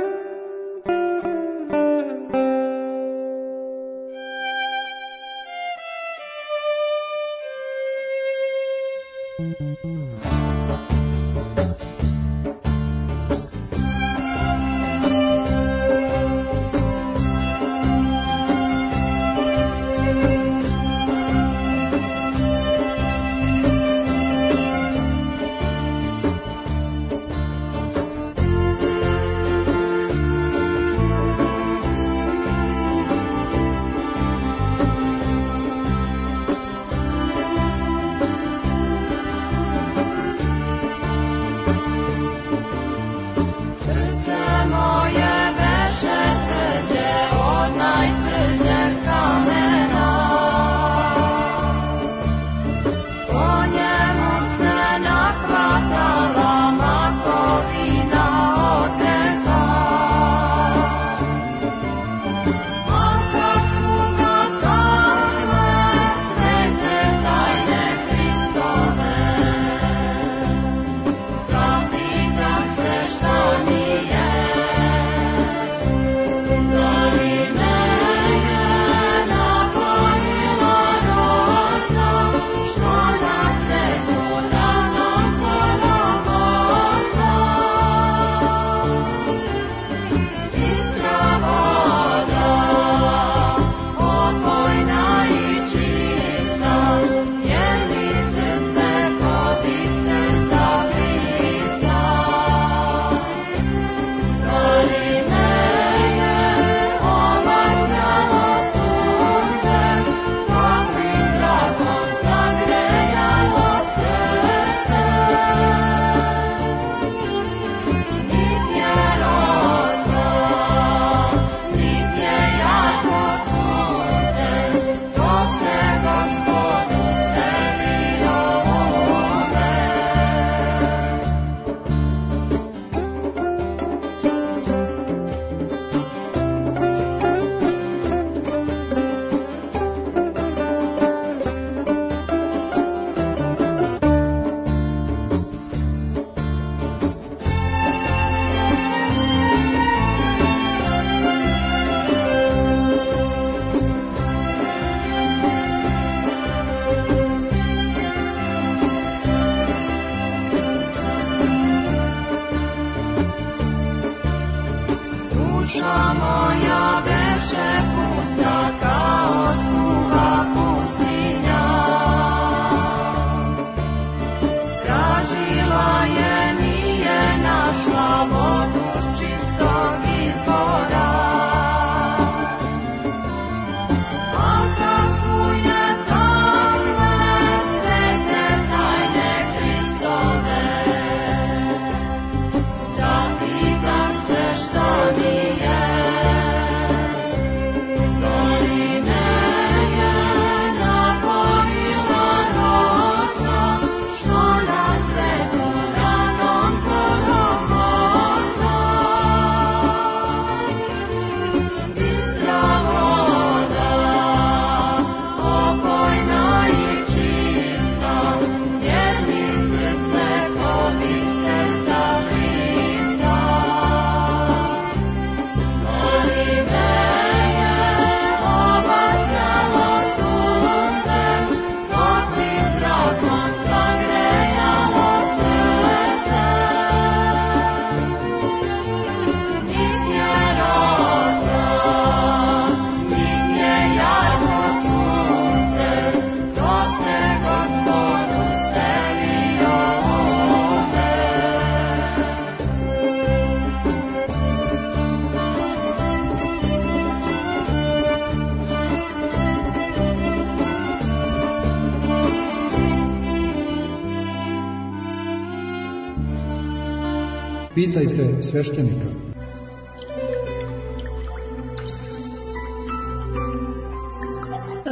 Pitajte sveštenika.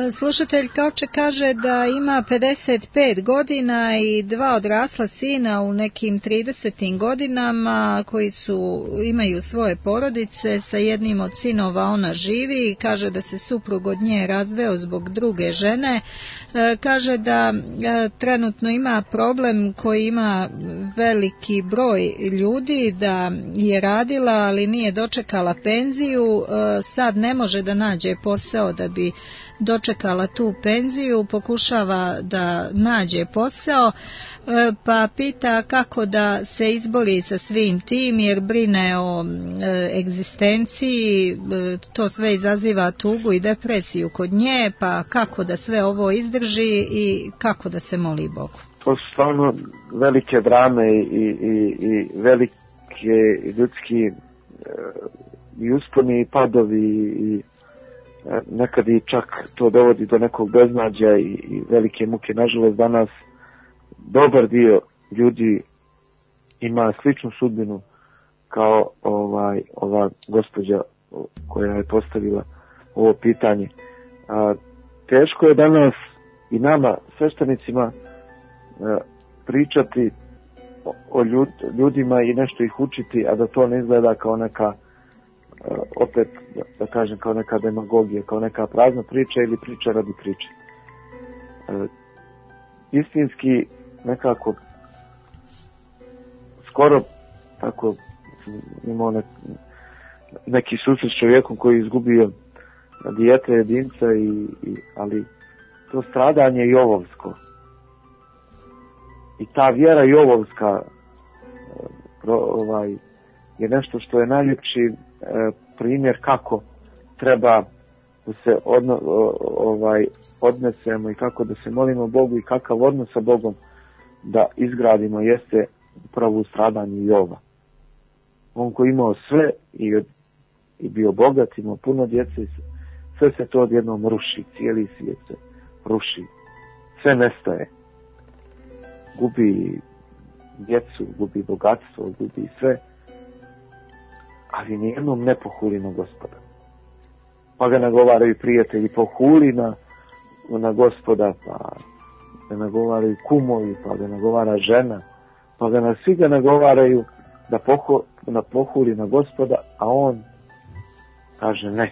Slušatelj Kauče kaže da ima 55 godina i 2 odrasla sina u nekim 30. godinama koji imaju svoje porodice. Sa jednim od sinova ona živi i kaže da se suprug od nje razveo zbog druge žene. Kaže da trenutno ima problem koji ima veliki broj ljudi, da je radila ali nije dočekala penziju, sad ne može da nađe posao da bi dočekala tu penziju, pokušava da nađe posao, pa pita kako da se izbori sa svim tim jer brine o egzistenciji, to sve izaziva tugu i depresiju kod nje, pa kako da sve ovo izdrži i kako da se moli Bogu. To su stvarno velike drame i velike ljudski i usponi i padovi i nekad i čak to dovodi do nekog beznađa i velike muke. Nažalost danas dobar dio ljudi ima sličnu sudbinu kao ova gospođa koja je postavila ovo pitanje. Teško je danas i nama sveštenicima pričati o ljudima i nešto ih učiti, a da to ne izgleda kao neka, opet da kažem, kao neka demagogija, kao neka prazna priča ili priča radi priče. Istinski nekako skoro tako imao neki susret s čovjekom koji je izgubio dijete jedinca ali to stradanje je jovovsko i ta vjera jovovska je nešto što je najljepši primjer kako treba da se odnesemo i kako da se molimo Bogu i kakav odnos sa Bogom da izgradimo jeste upravo u stradanju Jova. On koji imao sve i bio bogat, imao puno djece, sve se to odjednom ruši, cijeli svijet se ruši, sve nestaje. Gubi djecu, gubi bogatstvo, gubi sve, ali nijednom ne pohuli na Gospoda. Pa ga nagovaraju prijatelji, pohuli na Gospoda, pa ga nagovaraju kumovi, pa ga nagovara žena, pa svi ga nagovaraju da pohuli na Gospoda, a on kaže ne.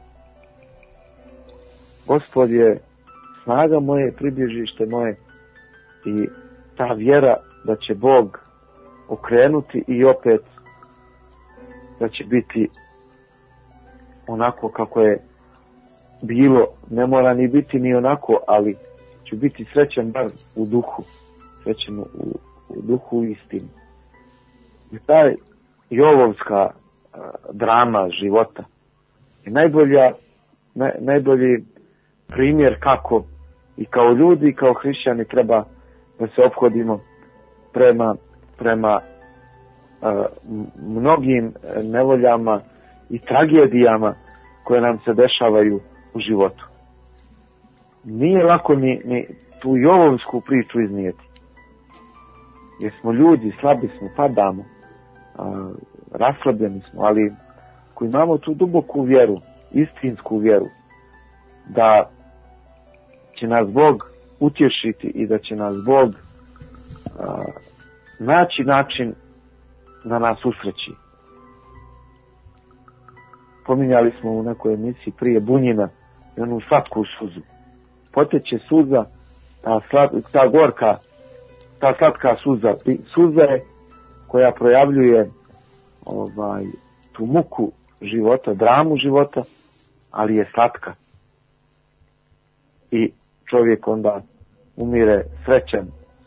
Gospod je snaga moje, pribježište moje i ta vjera da će Bog okrenuti i opet da će biti onako kako je bilo, ne mora ni biti ni onako, ali ću biti srećan bar u duhu, srećan u duhu istini. I taj jovovska drama života je najbolji primjer kako i kao ljudi i kao hrišćani treba da se ophodimo prema mnogim nevoljama i tragedijama koje nam se dešavaju u životu. Nije lako ni tu jovovsku priču iznijeti. Jer smo ljudi, slabi smo, padamo, raslabljeni smo, ali ako imamo tu duboku vjeru, istinsku vjeru, da će nas Bog utješiti i da će nas Bog naći način da nas usreći. Pominjali smo u nekoj emisiji prije Bunjina i onu slatku suzu. Poteće suza, ta gorka, ta slatka suza je koja projavljuje tu muku života, dramu života, ali je slatka. I čovjek onda umire srećan,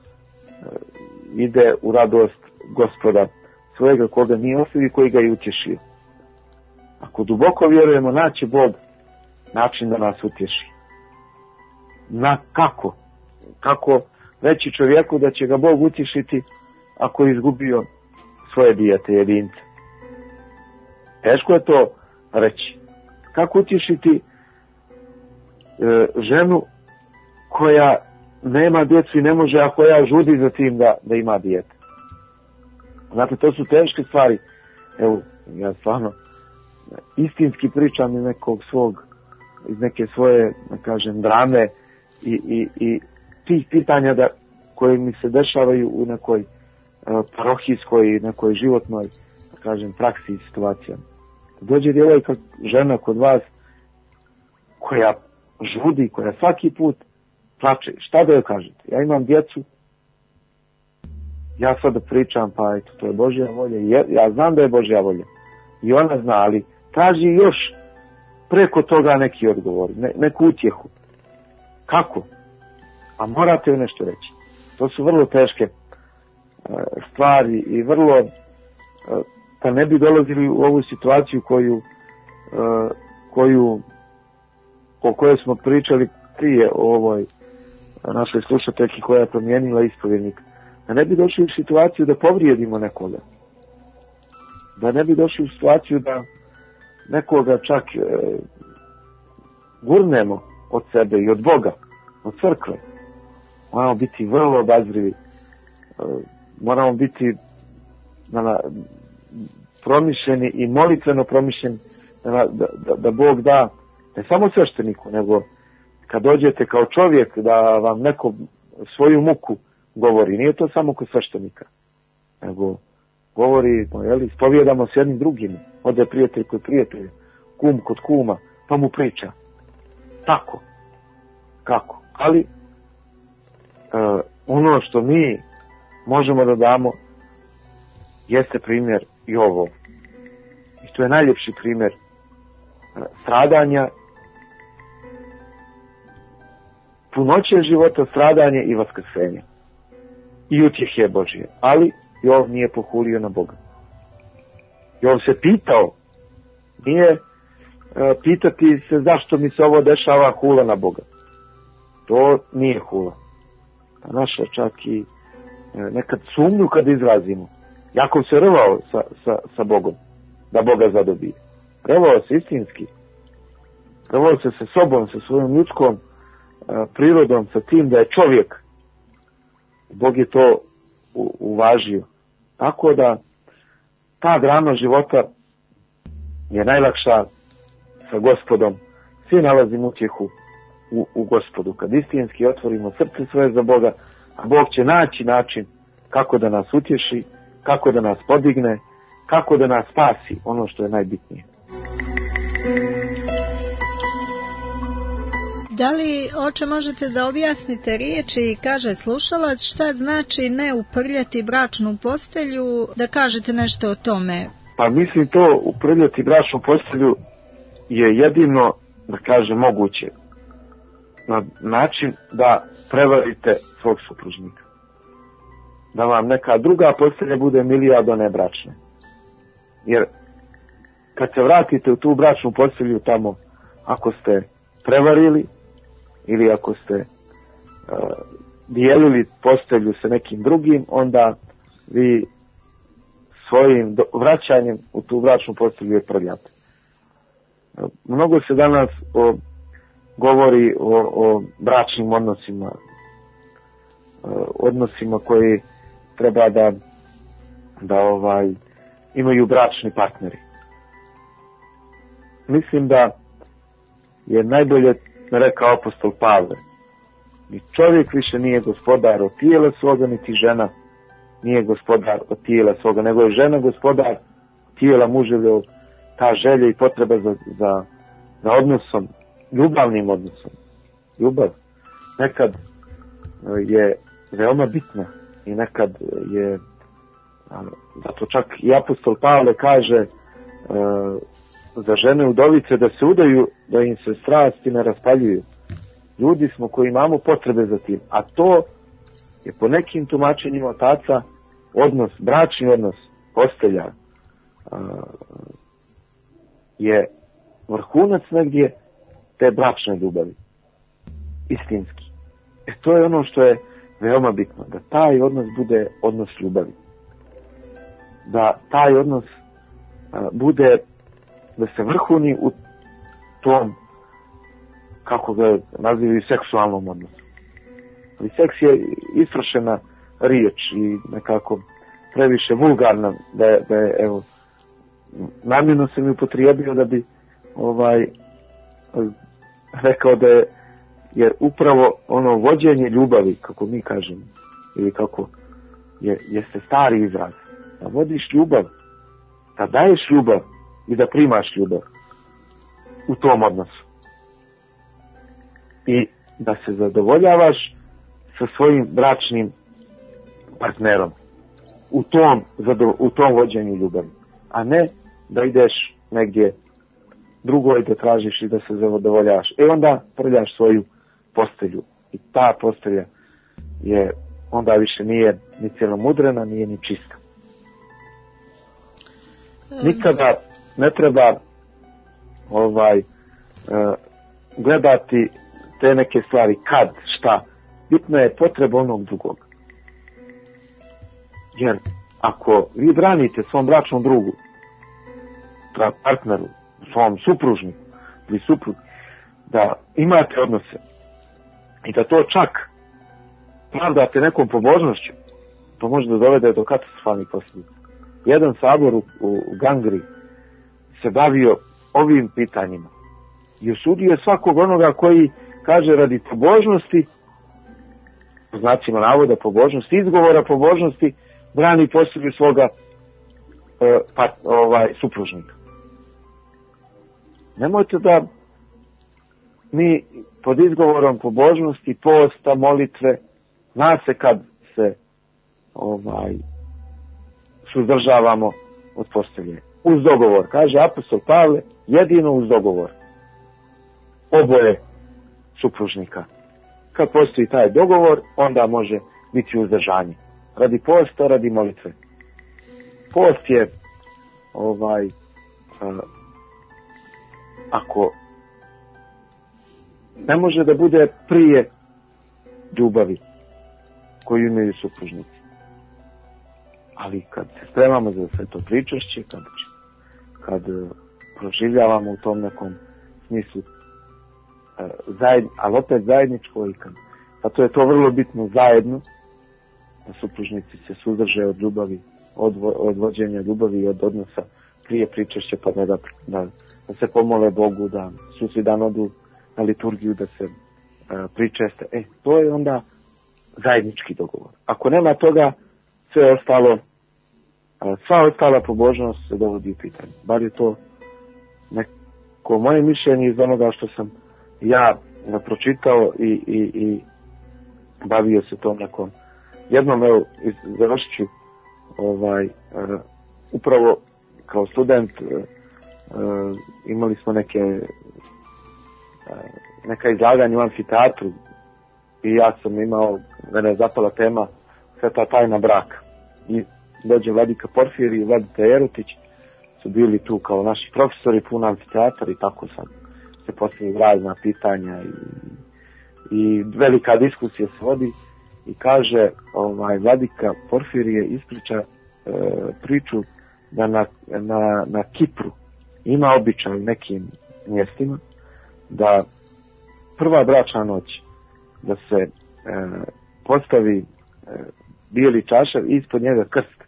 ide u radost Gospoda svojega koga nije ostavio i koji ga je utješio. Ako duboko vjerujemo, naći Bog način da nas utješi. Kako? Kako reći čovjeku da će ga Bog utješiti ako je izgubio svoje dijete, jedince? Teško je to reći. Kako utješiti ženu koja nema djecu i ne može, a koja žudi za tim da ima dijete? Znate, to su teške stvari. Evo, ja stvarno istinski pričam iz nekog svog iz neke svoje, da kažem, drame i tih pitanja koje mi se dešavaju u nekoj parohijskoj, nekoj životnoj, da kažem, praksi i situacijama. Dođe djevojka, žena kod vas koja žudi, koja svaki put plače, šta da joj kažete? Ja imam djecu, ja sad pričam, pa eto, to je Božja volja, ja znam da je Božja volja i ona zna, ali traži još preko toga neki odgovor, neku utjehu. Kako? A morate joj nešto reći. To su vrlo teške stvari i vrlo, pa ne bi dolazili u ovu situaciju o kojoj smo pričali prije o ovoj našoj slušateljki koja je promijenila ispovjednik. Da ne bi došli u situaciju da povrijedimo nekoga. Da ne bi došli u situaciju da nekoga čak gurnemo od sebe i od Boga, od crkve. Moramo biti vrlo obazrivi. Moramo biti promišljeni i molitveno promišljeni da Bog da ne samo svešteniku, nego kad dođete kao čovjek da vam neko svoju muku govori, nije to samo kod sveštenika, nego govori, ispovjedamo s jednim drugim, ode prijatelj kod prijatelja, kum kod kuma, pa mu priča. Tako. Kako? Ali ono što mi možemo da damo jeste primjer i ovo. I to je najljepši primjer stradanja, punoće života, stradanje i vaskrsenje. I utjehe Božije. Ali Jov nije pohulio na Boga. Jov se pitao, nije pitati se zašto mi se ovo dešava, hula na Boga. To nije hula. A naša čak i nekad sumnju kad izrazimo. Jakov se rvao sa Bogom, da Boga zadobije. Rvao se istinski. Rvao se sa sobom, sa svojom ljudskom prirodom, sa tim da je čovjek. Bog je to uvažio. Tako da ta drama života je najlakša sa Gospodom. Svi nalazimo utjehu u Gospodu. Kad istinski otvorimo srce svoje za Boga, a Bog će naći način kako da nas utješi, kako da nas podigne, kako da nas spasi, ono što je najbitnije. Da li, oče, možete da objasnite riječi, kaže slušalac, šta znači ne uprljati bračnu postelju, da kažete nešto o tome? Pa mislim to uprljati bračnu postelju je jedino, da kažem, moguće na način da prevarite svog supružnika. Da vam neka druga postelja bude milija do nebračne. Jer kad se vratite u tu bračnu postelju tamo, ako ste prevarili ili ako ste dijelili postelju sa nekim drugim, onda vi svojim vraćanjem u tu bračnu postelju je prljate. Mnogo se danas govori o bračnim odnosima koji treba da imaju bračni partneri. Mislim da je najbolje rekao apostol Pavle. Ni čovjek više nije gospodar od tijela svoga, niti žena nije gospodar od tijela svoga, nego je žena gospodar tijela muževljov. Ta želja i potreba za odnosom, ljubavnim odnosom. Ljubav nekad je veoma bitna i nekad je, zato čak i apostol Pavle kaže za žene udovice da se udaju, da im se strasti ne raspaljuju. Ljudi smo koji imamo potrebe za tim, a to je po nekim tumačenjima otaca odnos, bračni odnos, postelja, je vrhunac negdje te bračne ljubavi. Istinski. To je ono što je veoma bitno, da taj odnos bude odnos ljubavi. Da taj odnos bude, da se vrhuni u tom, kako ga nazivaju, seksualnom odnosu. Ali seks je istrošena riječ i nekako previše vulgarna, da je evo, namjerno sam ju upotrijebio da bi rekao da je upravo ono vođenje ljubavi, kako mi kažemo, ili kako jeste stari izraz, da vodiš ljubav, da daješ ljubav i da primaš ljubav u tom odnosu. I da se zadovoljavaš sa svojim bračnim partnerom u tom vođenju ljubavi, a ne da ideš negdje drugo i da tražiš i da se zadovoljavaš. Onda prljaš svoju postelju i ta postelja je onda više nije ni cjelomudrena, nije ni čista. Nikada ne treba gledati te neke stvari kad, šta. Bitno je potreba onog drugog. Jer ako vi branite svom bračnom drugu, partneru, svom supružniku ili suprugu, da imate odnose i da to čak pravdate nekom pobožnošću, to može da dovede do katastrofalnih posljedica. Jedan sabor u Gangri se bavio ovim pitanjima i osudio svakog onoga koji kaže radi pobožnosti, u znacima navoda pobožnosti, izgovora pobožnosti, brani postelju svoga supružnika. Nemojte da mi pod izgovorom pobožnosti, posta, molitve, zna se kad se suzdržavamo od postelje. Uz dogovor, kaže apostol Pavle, jedino uz dogovor oboje supružnika. Kad postoji taj dogovor, onda može biti uzdržanje. Radi posta, radi molitve. Post je ako ne može da bude prije ljubavi koju imaju supružnici. Ali kad se spremamo za sve to pričešće, kad proživljavamo u tom nekom smislu ali opet zajedničko i zato je to vrlo bitno zajedno da supružnici se suzdrže od ljubavi, od vođenja ljubavi i od odnosa prije pričešća, pa ne da se pomole Bogu, da susi dan odu na liturgiju, da se pričeste. To je onda zajednički dogovor. Ako nema toga, sva ostala pobožnost se dovodi u pitanje. Bar je to neko moje mišljenje iz onoga što sam ja pročitao i bavio se tom nekom. Jednom, evo, završit ću, upravo kao student imali smo neka izlaganja u amfiteatru i ja sam imao, mene je zapala tema Sveta tajna braka. I dođe vladika Porfirije i vladika Jerotić, su bili tu kao naši profesori, pun amfiteatar i tako sam se postavili razna pitanja i velika diskusija se vodi i kaže vladika Porfirije ispriča priču da na Kipru ima običaj u nekim mjestima da prva bračna noć da se postavi bijeli čašav i ispod njega krst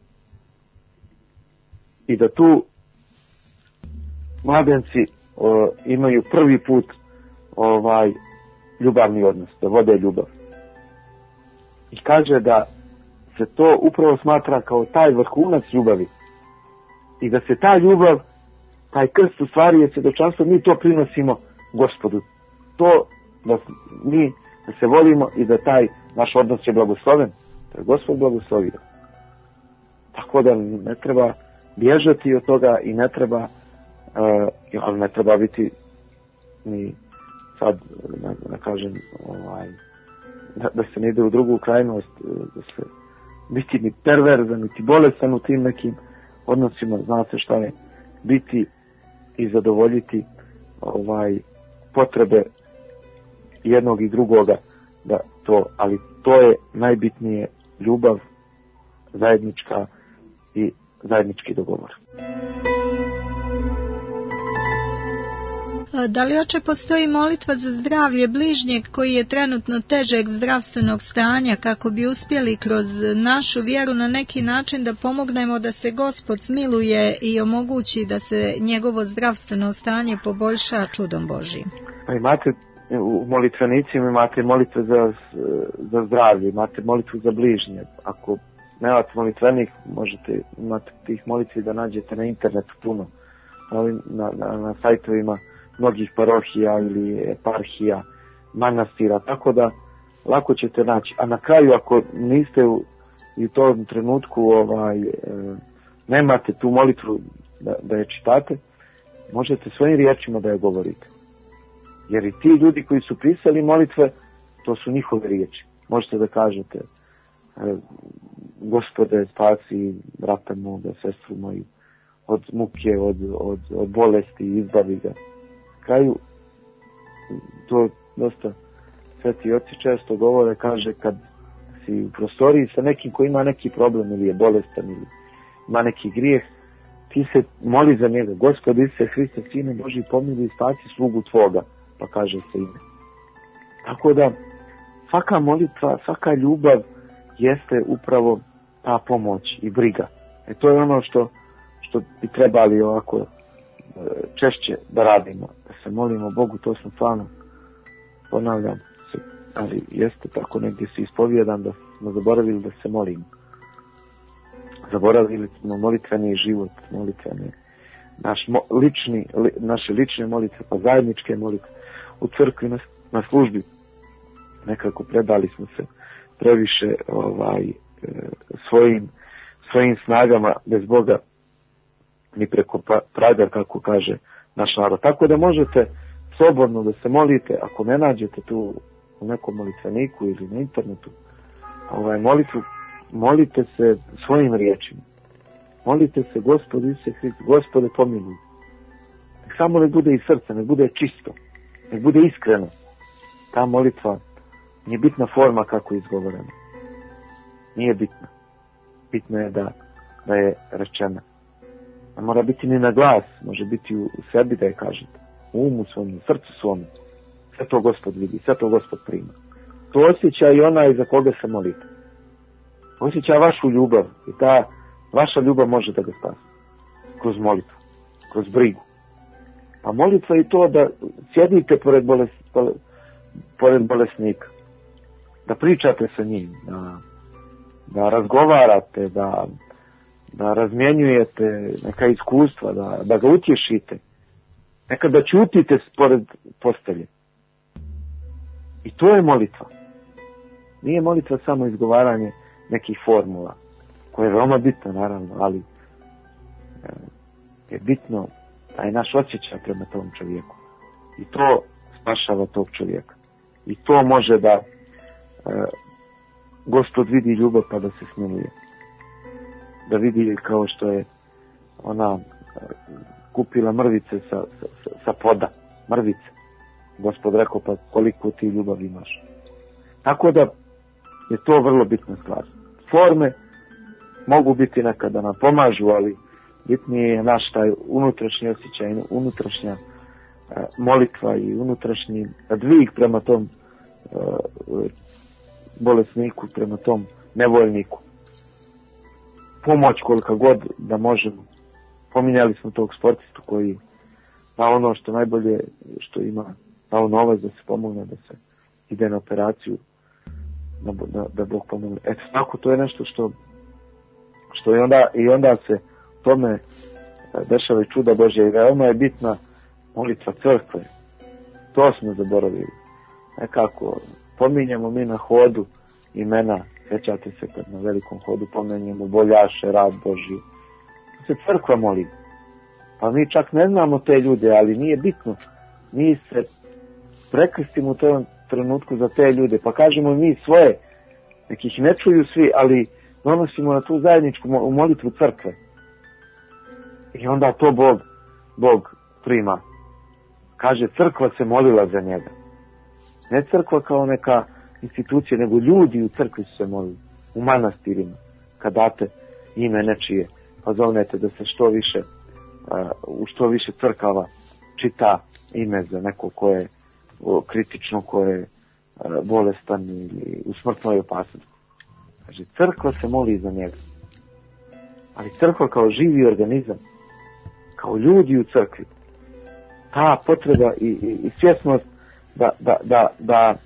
i da tu mladenci imaju prvi put ljubavni odnos, da vode ljubav. I kaže da se to upravo smatra kao taj vrhunac ljubavi i da se ta ljubav, taj krst u stvari je svjedočanstvo, mi to prinosimo Gospodu. To da se volimo i da taj naš odnos je blagosloven, da je Gospod blagoslovio. Tako da ne treba bježati od toga i ne treba ali ne treba biti ni sad da kažem da se ne ide u drugu krajnost, da se biti ni perverzan, niti bolestan u tim nekim odnosima. Znate šta je biti i zadovoljiti potrebe jednog i drugoga, ali to je najbitnije, ljubav zajednička i zajednički dogovor. Da li oče postoji molitva za zdravlje bližnjeg koji je trenutno težeg zdravstvenog stanja, kako bi uspjeli kroz našu vjeru na neki način da pomognemo da se Gospod smiluje i omogući da se njegovo zdravstveno stanje poboljša čudom Božjim? Pa imate u molitvenicima, imate molitve za zdravlje, imate molitvu za bližnje. Ako nemate molitvenik, možete imati tih molitvi da nađete na internetu puno, na sajtovima mnogih parohija ili eparhija, manastira, tako da lako ćete naći. A na kraju, ako niste u tom trenutku nemate tu molitvu da je čitate, možete svojim riječima da je govorite. Jer i ti ljudi koji su pisali molitve, to su njihove riječi. Možete da kažete: Gospode, spasi brata moga, sestru moju od muke, od bolesti, izbavi ga. Na kraju, to dosta sveti oci često govore, kaže, kad si u prostoriji sa nekim koji ima neki problem ili je bolestan ili ima neki grijeh, ti se moli za njega: Gospod Isuse Hriste, Sine Božji, pomiluj i spasi slugu tvoga, pa kaže se ime. Tako da svaka molitva, svaka ljubav jeste upravo ta pomoć i briga. To je ono što bi trebali ovako češće da radimo, da se molimo Bogu. To sam stvarno, ponavljam se, ali jeste tako, negdje se ispovjedam da smo zaboravili da se molimo. Zaboravili smo molitveni život, molitvene naše lične molitve, pa zajedničke molitve u crkvi, na službi. Nekako predali smo se previše svojim snagama bez Boga, ni preko praga, kako kaže naš narod. Tako da možete slobodno da se molite, ako ne nađete tu u nekom molitveniku ili na internetu molitvu, molite se svojim riječima. Molite se: Gospod Isuse Hriste, Gospode pomiluj. Nek samo ne bude iz srca, nek bude čisto, nek bude iskreno. Ta molitva nije bitna forma kako je izgovorena. Nije bitna. Bitno je da je rečena. Ne mora biti ni na glas, može biti u sebi da je kažete. U umu svom, u srcu svom. Sve to Gospod vidi, sve to Gospod prima. To osjeća i onaj za koga se molite. Osjeća vašu ljubav i ta vaša ljubav može da ga spasi. Kroz molitvu, kroz brigu. Pa molitva je to da sjedite pored bolesnika, da pričate sa njim, da razgovarate, da razmjenjujete neka iskustva, da ga utješite, nekad da ćutite pored postelje. I to je molitva. Nije molitva samo izgovaranje nekih formula, koje je veoma bitno, naravno, ali je bitno taj naš osjećaj prema tom čovjeku. I to spašava tog čovjeka. I to može da Gospod vidi ljubav pa da se smiluje. Da vidi kao što je ona kupila mrvice sa poda. Mrvice. Gospod rekao: pa koliko ti ljubav imaš. Tako da je to vrlo bitna stvar. Forme mogu biti nekada nam pomažu, ali bitnije je naš taj unutrašnji osjećaj, unutrašnja molitva i unutrašnji dvig prema tom bolesniku, prema tom nevoljniku. Pomoć kolika god da možemo. Pominjali smo tog sportistu koji da ono što najbolje što ima, dao novac da se pomogne, da se ide na operaciju, da Bog pomogne. Eto, tako to je nešto što i onda se tome dešava i čuda Božja i veoma je bitna molitva crkve. To smo zaboravili. Nekako pominjemo mi na hodu imena, sjećate se kad na velikom hodu pominjemo boljaše, rad Božji. Se crkva moli. Pa mi čak ne znamo te ljude, ali nije bitno. Mi se prekrstimo u tom trenutku za te ljude, pa kažemo mi svoje, nekih ne čuju svi, ali donosimo na tu zajedničku molitvu crkve. I onda to Bog prima. Kaže, crkva se molila za njega. Ne crkva kao neka institucija, nego ljudi u crkvi su se molili. U manastirima. Kad date ime nečije, pa zovnete da se u što više crkava čita ime za neko ko je kritično, ko je bolestan ili u smrtnoj opasnosti. Kaže, crkva se moli za njega. Ali crkva kao živi organizam, kao ljudi u crkvi, ta potreba i svjesnost da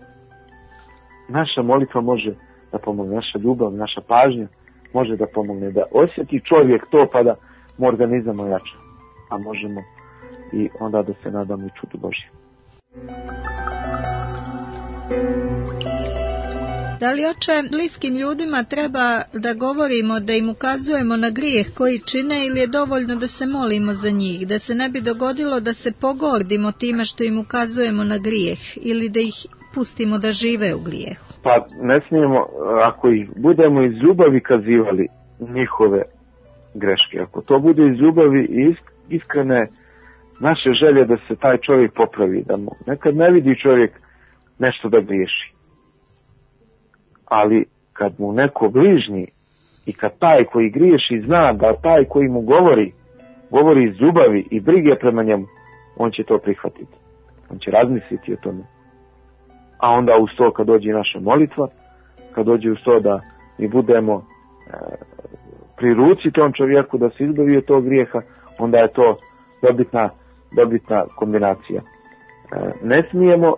naša molitva može da pomogne, naša ljubav, naša pažnja može da pomogne, da osjeti čovjek to pa da mu organizam ojača, a možemo i onda da se nadamo i čudu Božje. Da li, oče, bliskim ljudima treba da govorimo, da im ukazujemo na grijeh koji čine, ili je dovoljno da se molimo za njih, da se ne bi dogodilo da se pogordimo time što im ukazujemo na grijeh, ili da ih pustimo da žive u grijehu? Pa ne smijemo, ako ih budemo iz ljubavi kazivali njihove greške, ako to bude iz ljubavi i iskrene naše želje da se taj čovjek popravi, da mu nekad ne vidi čovjek nešto da griješi. Ali kad mu neko bližnji i kad taj koji griješi zna da taj koji mu govori iz ljubavi i brige prema njemu, on će to prihvatiti. On će razmisliti o tome. A onda uz to kad dođe naša molitva, kad dođe uz to da mi budemo pri ruci tom čovjeku da se izbavi od tog grijeha, onda je to dobitna kombinacija. Ne smijemo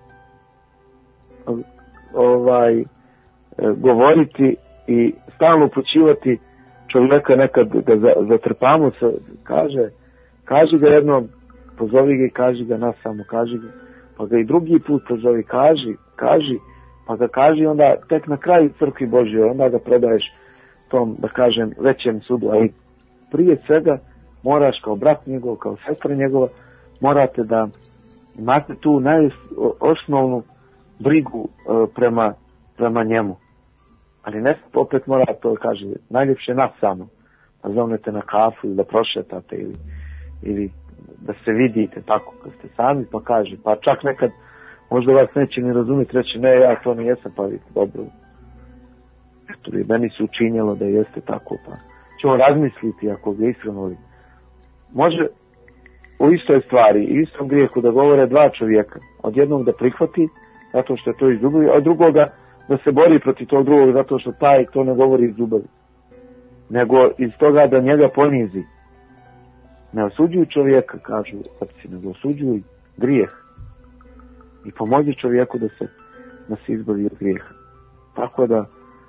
govoriti i stalno upućivati čovjeka, nekad ga zatrpamo, kaži ga jednom, pozovi ga i kaži ga nas samo, kaži ga, pa ga i drugi put pozovi, kaži, pa ga kaži, onda tek na kraju crkvi Božje, onda ga predaješ tom, da kažem, većem sudu, ali prije svega moraš kao brat njegov, kao sestra njegova, morate da imate tu najosnovnu brigu prema njemu. Ali ne opet mora to, kaže, najljepše nas samo, da zovnete na kafu ili da prošetate ili da se vidite tako kad ste sami, pa kaže, pa čak nekad možda vas neće ni razumjeti, reći ne, ja to nijesam, pa vidite, dobro. Eto, meni se učinjelo da jeste tako, pa ćemo razmisliti ako ga iskreno voli. Može u istoj stvari, istom grijehu da govore dva čovjeka, od jednog da prihvati, zato što je to iz ljubavi, a od drugoga da se bori protiv tog drugog, zato što taj to ne govori iz ljubavi, nego iz toga da njega ponizi. Ne osuđuju čovjeka, kažu otci, nego osuđuju grijeh i pomozi čovjeku da se izbavi od grijeha. Tako da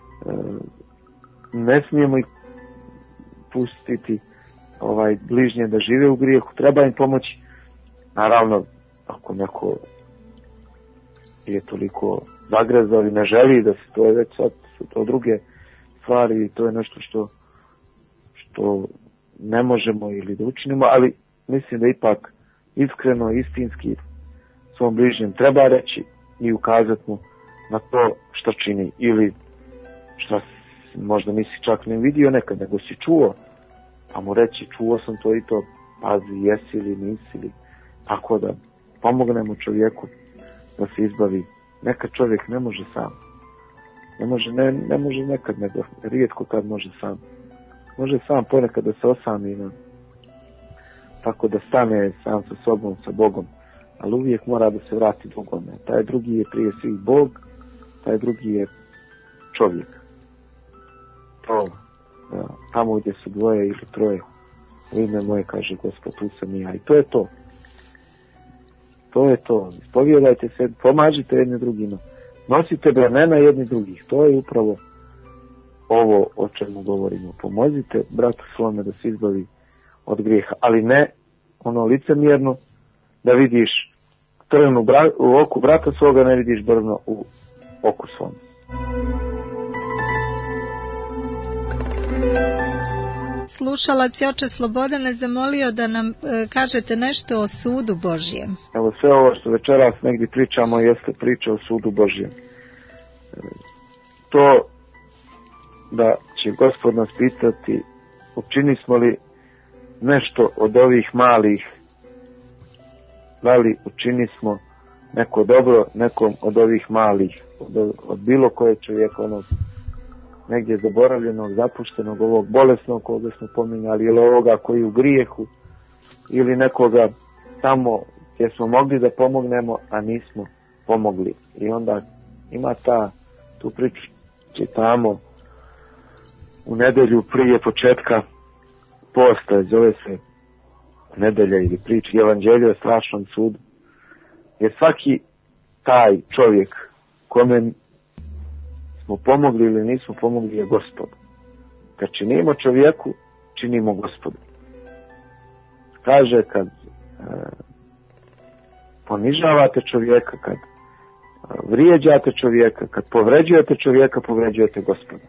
ne smijemo ih pustiti bližnje da žive u grijehu, treba im pomoći. Naravno, ako neko je toliko zagrezao i ne želi da se, to je već sad su to druge stvari i to je nešto što ne možemo ili da učinimo, ali mislim da ipak iskreno, istinski svom bližnjem treba reći i ukazati mu na to što čini ili što možda nisi čak ne vidio nekad, nego si čuo, pa mu reći čuo sam to i to, pazi jesi ili nisi, ili tako da pomognemo čovjeku da se izbavi. Nekad čovjek ne može sam, ne može nekad, nego rijetko kad može sam. Može sam ponekad da se osami, tako da stane sam sa sobom, sa Bogom, ali uvijek mora da se vrati drugome. Taj drugi je prije svih Bog, taj drugi je čovjek. To, tamo gdje su dvoje ili troje, u ime moje, kaže Gospod, tu sam i ja. I to je to. To je to. Ispovjedajte se, pomažite jedni drugima. Nosite bremena jedni drugih. To je upravo ovo o čemu govorimo. Pomozite bratu svome da se izbavi od grijeha. Ali ne ono licemjerno da vidiš trn u oku brata svoga, ne vidiš brvno u oku svome. Slušalac je oče Slobodane zamolio da nam kažete nešto o sudu Božjem. Evo sve ovo što večeras negdje pričamo jeste priča o sudu Božjem. To da će Gospod nas pitati učinili smo li nešto od ovih malih, da li učinili smo neko dobro nekom od ovih malih, od bilo koje čovjeka, onog negdje zaboravljenog, zapuštenog, ovog bolesnog koga smo pominjali, ili ovoga koji u grijehu, ili nekoga tamo gdje smo mogli da pomognemo, a nismo pomogli. I onda ima tu priču čitamo u nedelju prije početka posta, zove se nedelja ili priča Evanđelje o strašnom sudu. Jer svaki taj čovjek kome smo pomogli ili nismo pomogli je Gospod. Kad činimo čovjeku, činimo Gospodu. Kaže, kad ponižavate čovjeka, kad vrijeđate čovjeka, kad povređujete čovjeka, povređujete Gospoda.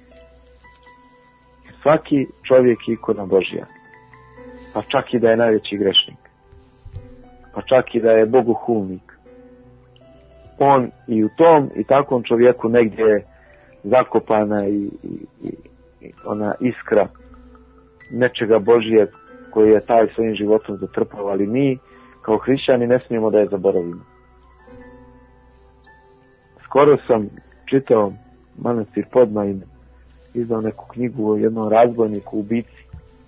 Svaki čovjek je ikona Božja, pa čak i da je najveći grešnik, pa čak i da je bogohulnik, on i u tom i takvom čovjeku negdje je zakopana i ona iskra nečega Božje koji je taj svojim životom zatrpao, ali mi kao hrišćani ne smijemo da je zaboravimo. Skoro sam čitao manastir Podmajin, izdao neku knjigu o jednom razbojniku, ubici,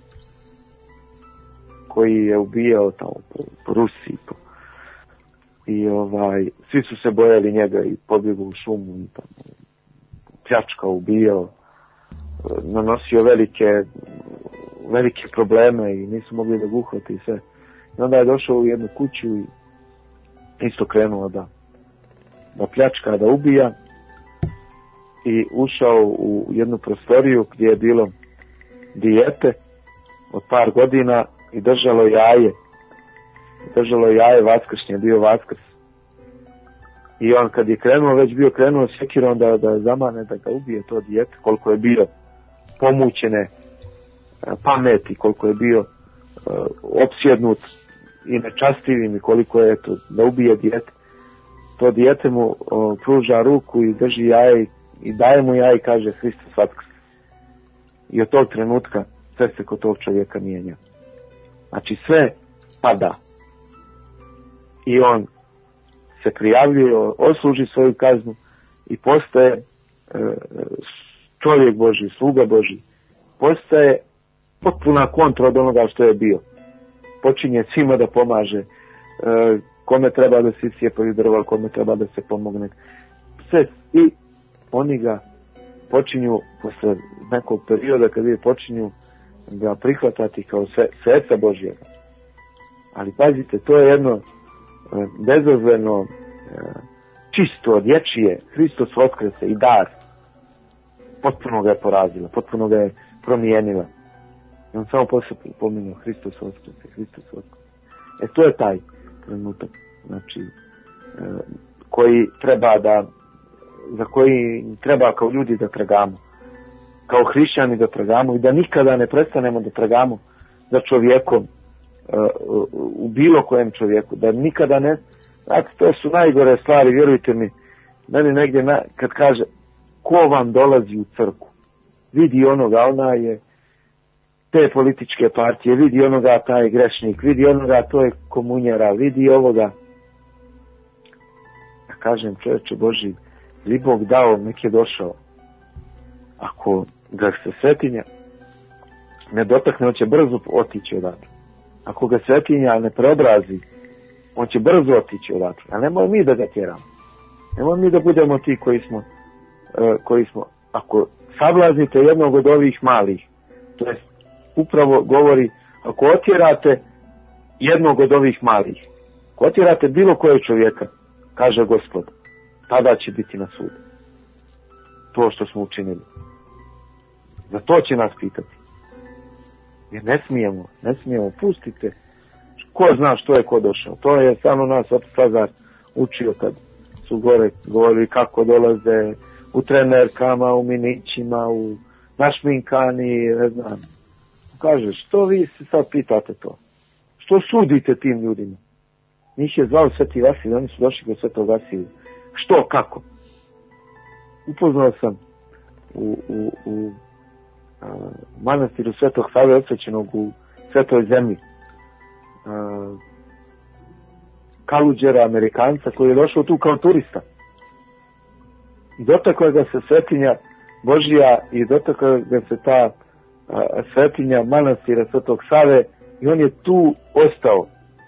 koji je ubijao tamo po Rusiji. I svi su se bojali njega i pobjegao u šumu i tamo pljačkao, ubijao, nanosio velike probleme i nisu mogli da ga uhvate i sve. I onda je došao u jednu kuću i isto krenuo da pljačka, da ubija, i ušao u jednu prostoriju gdje je bilo dijete od par godina i držalo jaje vaskršnje, bio Vaskrs. I on kad je krenuo, već bio krenuo sekirom da zamane, da ga ubije to dijete, koliko je bio pomućene pameti, koliko je bio opsjednut i nečastivim i koliko je to da ubije dijete. To dijete mu pruža ruku i drži jaje i daje mu jaje i kaže Hristos Vaskrs. I od tog trenutka sve se kod tog čovjeka mijenja. Znači sve pada. I on se prijavljuje, odsluži svoju kaznu i postaje čovjek Božji, sluga Božji. Postaje potpuna kontra od onoga što je bio. Počinje svima da pomaže, kome treba da se isjepavi drva, kome treba da se pomogne. Sve. I oni ga počinju posle nekog perioda kad je počinju ga prihvatati kao sveca Božjega. Ali pazite, to je jedno bezazleno, čisto, dječje, Hristos Vaskrse i dar. Potpuno ga je porazila, potpuno ga je promijenila. I on samo posle pominio Hristos Vaskrse, Hristos Vaskrse. To je taj trenutak, znači, za koji treba kao ljudi da tragamo, kao hrišćani da tragamo i da nikada ne prestanemo da tragamo za čovjekom, u bilo kojem čovjeku, da nikada ne, znači to su najgore stvari, vjerujte mi, meni negdje kad kaže ko vam dolazi u crkvu, vidi onoga, ona je te političke partije, vidi onoga, taj je grešnik, vidi onoga, to je komunjara, vidi ovoga. Ja kažem, čovječe Božji, li Bog dao, nek je došao. Ako ga se svetinja ne dotakne, on će brzo otići odatle. Ako ga svetinja ne preobrazi, on će brzo otići odatle. A nemoj mi da ga tjeramo. Nemoj mi da budemo ti koji smo, ako sablaznite jednog od ovih malih, to jest upravo govori, ako otjerate jednog od ovih malih, ako otjerate bilo kojeg čovjeka, kaže Gospod, tada će biti na sudu. To što smo učinili. Za to će nas pitati. Jer ne smijemo, pustite. Ko zna što je ko došao. To je samo nas Pazar učio kad su gore govorili kako dolaze u trenerkama, u minićima, u našminkani, ne znam. Kaže, što vi se sad pitate to? Što sudite tim ljudima? Njih je zvao Sveti Vasilij, oni su došli kod Svetog Vasilija. Što, kako? Upoznao sam u manastiru Svetog Save odsvećenog u Svetoj zemlji Kaluđera, Amerikanca, koji je došao tu kao turista. I dotakla ga se svetinja Božja i dotakla ga se ta svetinja manastira Svetog Save i on je tu ostao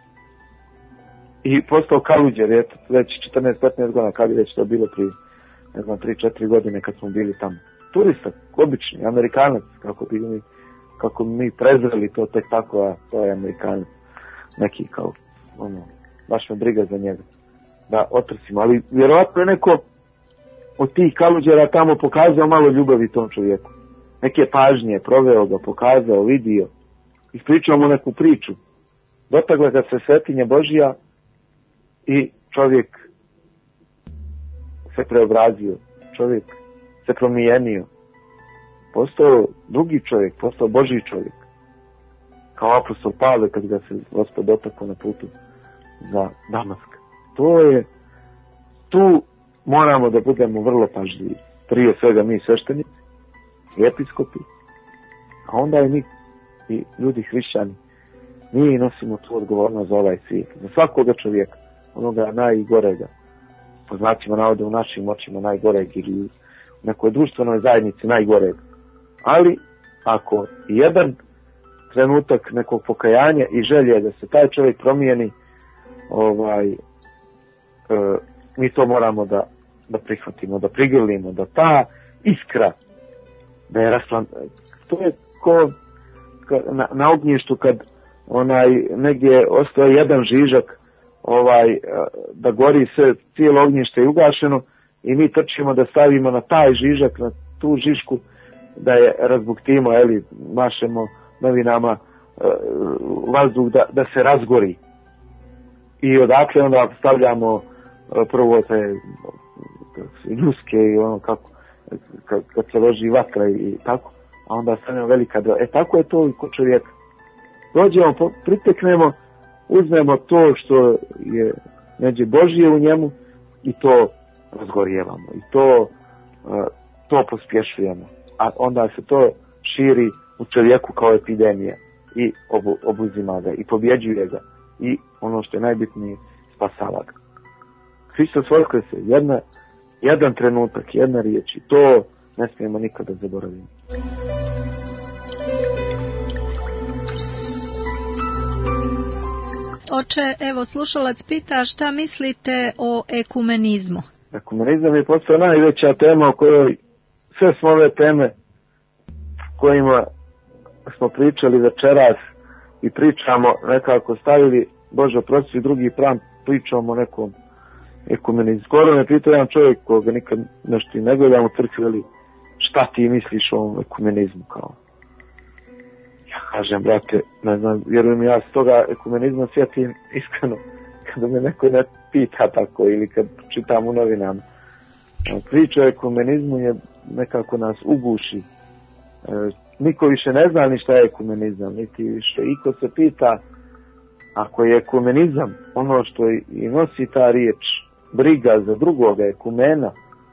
i postao Kaluđer, već 14-15 godina, kad je već to bilo prije, ne znam, 3-4 godine kad smo bili tamo. Turista, obični, Amerikanac, kako bi mi prezreli to tek tako, a to je Amerikanac, neki kao, baš me briga za njega. da otrsimo. Ali vjerovatno je neko od tih kaluđera tamo pokazao malo ljubavi tom čovjeku. Neke pažnje, proveo ga, pokazao, vidio, ispričao mu neku priču. Dotakla ga se svetinja Božija i čovjek se preobrazio, čovjek se promijenio. Postao drugi čovjek, postao Božji čovjek. Kao apostol Pavle kad ga se Gospod dotakao na putu za Damask. Tu moramo da budemo vrlo pažljivi. Prije svega mi sveštenici i episkopi, a onda i mi i ljudi hrišćani. Mi nosimo tu odgovornost za ovaj svijet, za svakoga čovjeka, onoga najgorega, po znacima navode u našim očima najgoreg ili u nekoj društvenoj zajednici najgoreg. Ali ako jedan trenutak nekog pokajanja i želje da se taj čovjek promijeni, mi to moramo da prihvatimo, da prigrlimo, da ta iskra da je to je ko na ognjištu kad negdje ostaje jedan žižak da gori sve, cijelo ognjište je ugašeno i mi trčimo da stavimo na taj žižak, na tu žišku da je razbuktimo, mašemo novinama vazduh da se razgori i odakle onda stavljamo prvo te ljuske i ono kako kad se loži vatra i tako, a onda stavljamo velika drva. Tako je to i kod čovjeka. Dođemo, priteknemo, uzmemo to što je međe Božije u njemu i to razgorijevamo i to pospješujemo, a onda se to širi u čovjeku kao epidemija i obuzima ga i pobjeđuje ga i ono što je najbitnije, spasava ga. Hristos vaskrese, jedan trenutak, jedna riječ i to ne smijemo nikada zaboraviti. Oče, evo slušalac pita šta mislite o ekumenizmu? Ekumenizam je postao najveća tema o kojoj sve smo ove teme kojima smo pričali večeras i pričamo nekako stavili, Bože oprosti, drugi plan, pričamo o nekom ekumenizmu. Skoro me pitao jedan čovjek koga nikad nešto ne gledam u crkvi, ali šta ti misliš o ovom ekumenizmu kao? Ja kažem, brate, ne znam, vjerujem ja s toga ekumenizma sjetim iskreno kada me neko ne pita tako ili kad čitam u novinama. Priča o ekumenizmu je nekako nas uguši. Niko više ne zna ni šta je ekumenizam, niti više iko se pita ako je ekumenizam ono što i nosi ta riječ, briga za drugoga, ekumena,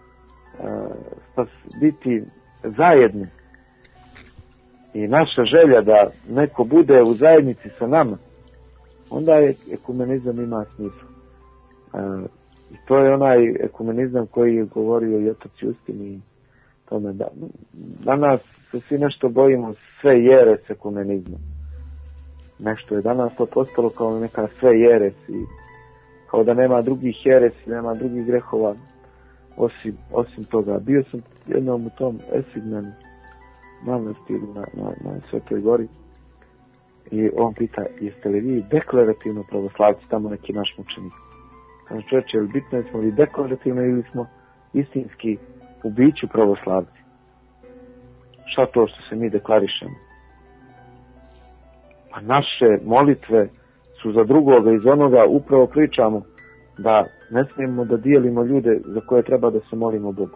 biti zajedni i naša želja da neko bude u zajednici sa nama, onda je ekumenizam ima smisla. I to je onaj ekumenizam koji je govorio i otac Justin i tome da danas se svi nešto bojimo sve jeres ekumenizma. Nešto je danas to postalo kao neka sve jeres i kao da nema drugih jeresi, nema drugih grehova osim toga. Bio sam jednom u tom Esigmenu manastiru na Svetoj Gori i on pita, jeste li vi deklarativno pravoslavci, tamo neki naš mučenik? Kaže, čovječe, je li bitno jesmo li deklarativno ili smo istinski u biću pravoslavci? Šta to što se mi deklarišemo? Pa naše molitve su za drugoga, iz onoga upravo pričamo da ne smijemo da dijelimo ljude za koje treba da se molimo Bogu.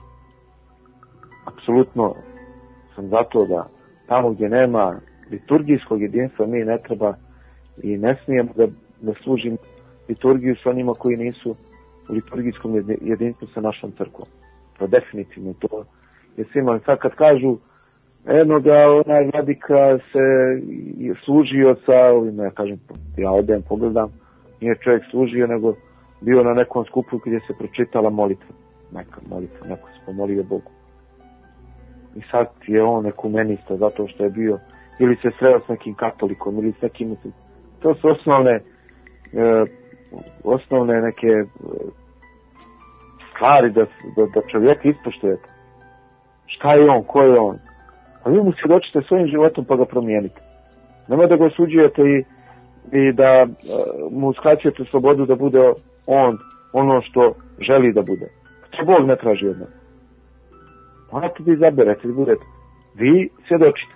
Apsolutno sam zato da tamo gdje nema liturgijskog jedinstva mi ne treba i ne smijemo da služimo liturgiju sa onima koji nisu u liturgijskom jedinstvu sa našom crkvom. To definitivno to je svima. Sad kad kažu jednoga onaj vladika se služio sa ovim, ja kažem, ja odem pogledam, nije čovjek služio nego bio na nekom skupu gdje se pročitala molitva. Neka molitva, neko se pomolio Bogu. I sad je on ekumenista zato što je bio ili se sreo s nekim katolikom ili s nekim. To su osnovne neke stvari da čovjeka ispoštujete. Šta je on, ko je on? A vi mu svjedočite svojim životom pa ga promijenite. Nemoj da ga osuđujete i da mu uskraćujete slobodu da bude on ono što želi da bude. To Bog ne traži od nas. Morate da izaberete, da budete. Vi svjedočite.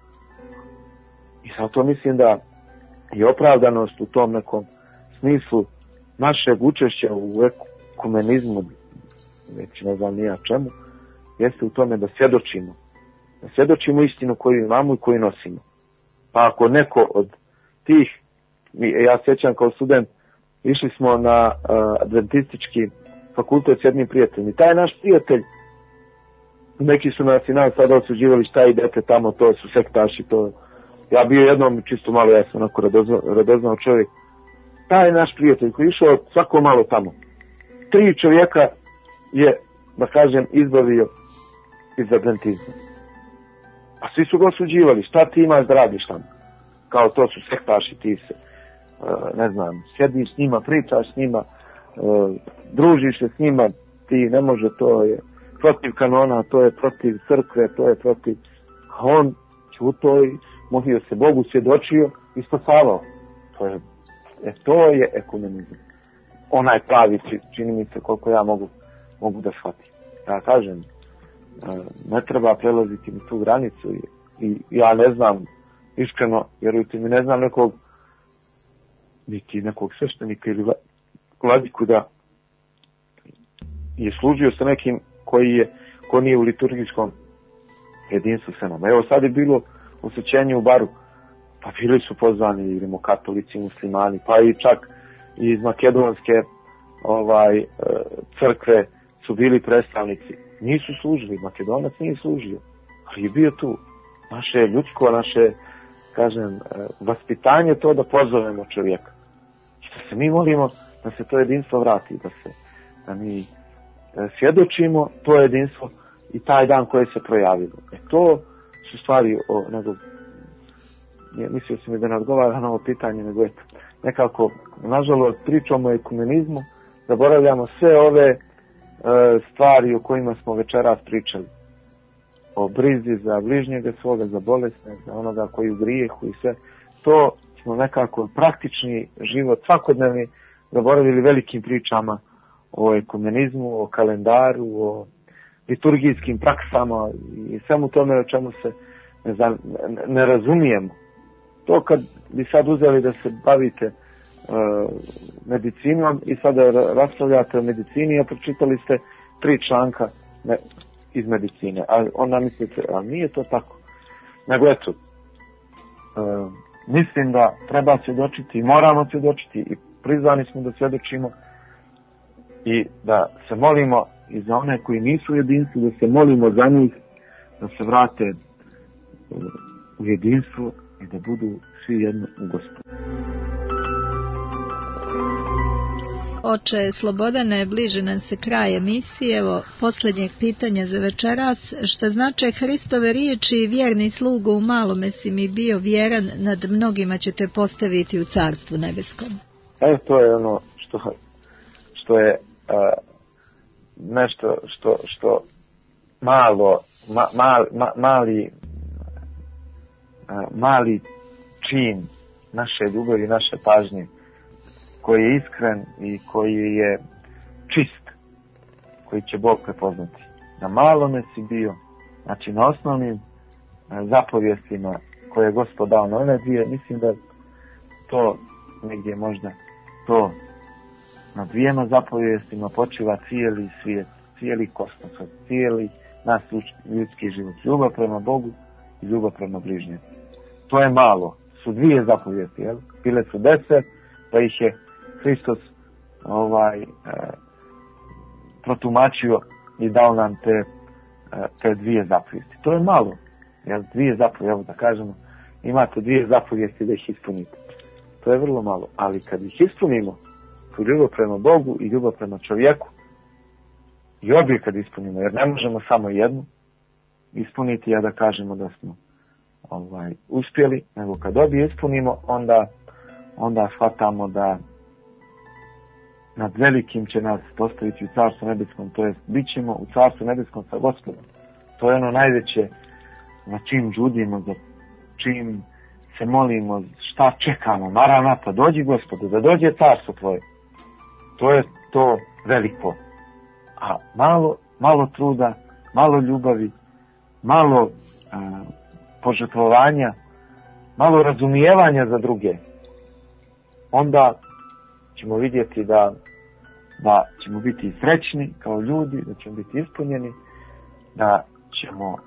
I zato mislim da je opravdanost u tom nekom smislu našeg učešća u ekumenizmu, već ne znam nija čemu, jeste u tome da svjedočimo. Da svjedočimo istinu koju imamo i koju nosimo. Pa ako neko od tih, ja sjećam kao student, išli smo na adventistički fakultet s jednim prijateljem. I taj naš prijatelj, neki su nas i nas sada osuđivali šta idete tamo, to su sektaši, to. Ja bio jednom čisto malo, ja sam onako radoznao čovjek. Taj naš prijatelj koji je išao svako malo tamo. 3 čovjeka je, da kažem, izbavio iz adventizma. A svi su ga osuđivali, šta ti imaš da radiš tamo? Kao to su sektaši, ti se, ne znam, sjediš s njima, pričaš s njima, družiš se s njima, ti ne može, to je protiv kanona, to je protiv crkve, to je protiv. A on ćuto i molio se Bogu, svjedočio i spasavao. To je ekumenizam. Onaj pravi, čini mi se, koliko ja mogu da shvatim. Ja kažem, ne treba prelaziti na tu granicu i ja ne znam, iskreno, vjerujte mi, ne znam nekog sveštenika ili vladiku da je služio sa nekim ko nije u liturgijskom jedinstvu sa nama. Evo sad je bilo usvećenje u Baru, pa bili su pozvani i rimokatolici, muslimani, pa i čak iz makedonske crkve su bili predstavnici. Nisu služili, Makedonac nije služio, ali je bio tu. Naše ljudsko, naše, kažem, vaspitanje to da pozovemo čovjeka. I da se mi molimo da se to jedinstvo vrati, da mi svjedočimo to jedinstvo i taj dan koje se projavilo. To su stvari mislio sam da ne odgovara na ovo pitanje, nego je nekako, nažalost, pričamo o ekumenizmu, zaboravljamo sve ove stvari o kojima smo večeras pričali. O brizi za bližnjega svoga, za bolesne, za onoga koji u grijehu i sve. To smo nekako praktični život, svakodnevni, zaboravili velikim pričama o ekumenizmu, o kalendaru, o liturgijskim praksama i svemu tome o čemu se ne razumijemo. To kad bi sad uzeli da se bavite medicinom i sada raspravljate o medicini, a pročitali ste 3 članka iz medicine, a onda mislite, a nije to tako. Nego eto, mislim da treba svjedočiti i moramo svjedočiti i prizvani smo da svjedočimo i da se molimo i za one koji nisu u jedinstvu, da se molimo za njih, da se vrate u jedinstvo i da budu svi jedno u Gospodu. Oče Slobodane, bliže nam se kraj emisije, evo posljednjeg pitanja za večeras. Šta znače Hristove riječi, vjerni slugo, u malome si mi bio vjeran, nad mnogima će te postaviti u Carstvu nebeskom? To je ono što je nešto što mali čin naše ljubavi, naše pažnje, koji je iskren i koji je čist, koji će Bog prepoznati. Na malome si bio, znači na osnovnim zapovjestima koje je Gospod dao na one dvije, mislim da to negdje možda to na 2 zapovjestima počiva cijeli svijet, cijeli kosmos, cijeli naš ljudski život. Ljubav prema Bogu i ljubav prema bližnjem. To je malo, su 2 zapovjesti, jel? Bile su 10, pa ih je Hristos protumačio i dao nam te 2 zapovjesti. To je malo, jel? 2 zapovjesti, evo da kažemo, imate 2 zapovjesti da ih ispunite. To je vrlo malo, ali kad ih ispunimo, tu ljubav prema Bogu i ljubav prema čovjeku, i obje kad ispunimo, jer ne možemo samo jednu ispuniti, a da kažemo da smo uspjeli, nego kad obje ispunimo, onda shvatamo da nad velikim će nas postaviti u Carstvu nebeskom, to jest bit ćemo u Carstvu nebeskom sa Gospodom. To je ono najveće za čim žudimo, za čim se molimo, šta čekamo, Maranata, dođi Gospodu, da dođe Carstvo tvoje. to veliko. A malo truda, malo ljubavi, malo požrtvovanja, malo razumijevanja za druge, onda ćemo vidjeti da ćemo biti srećni kao ljudi, da ćemo biti ispunjeni, da ćemo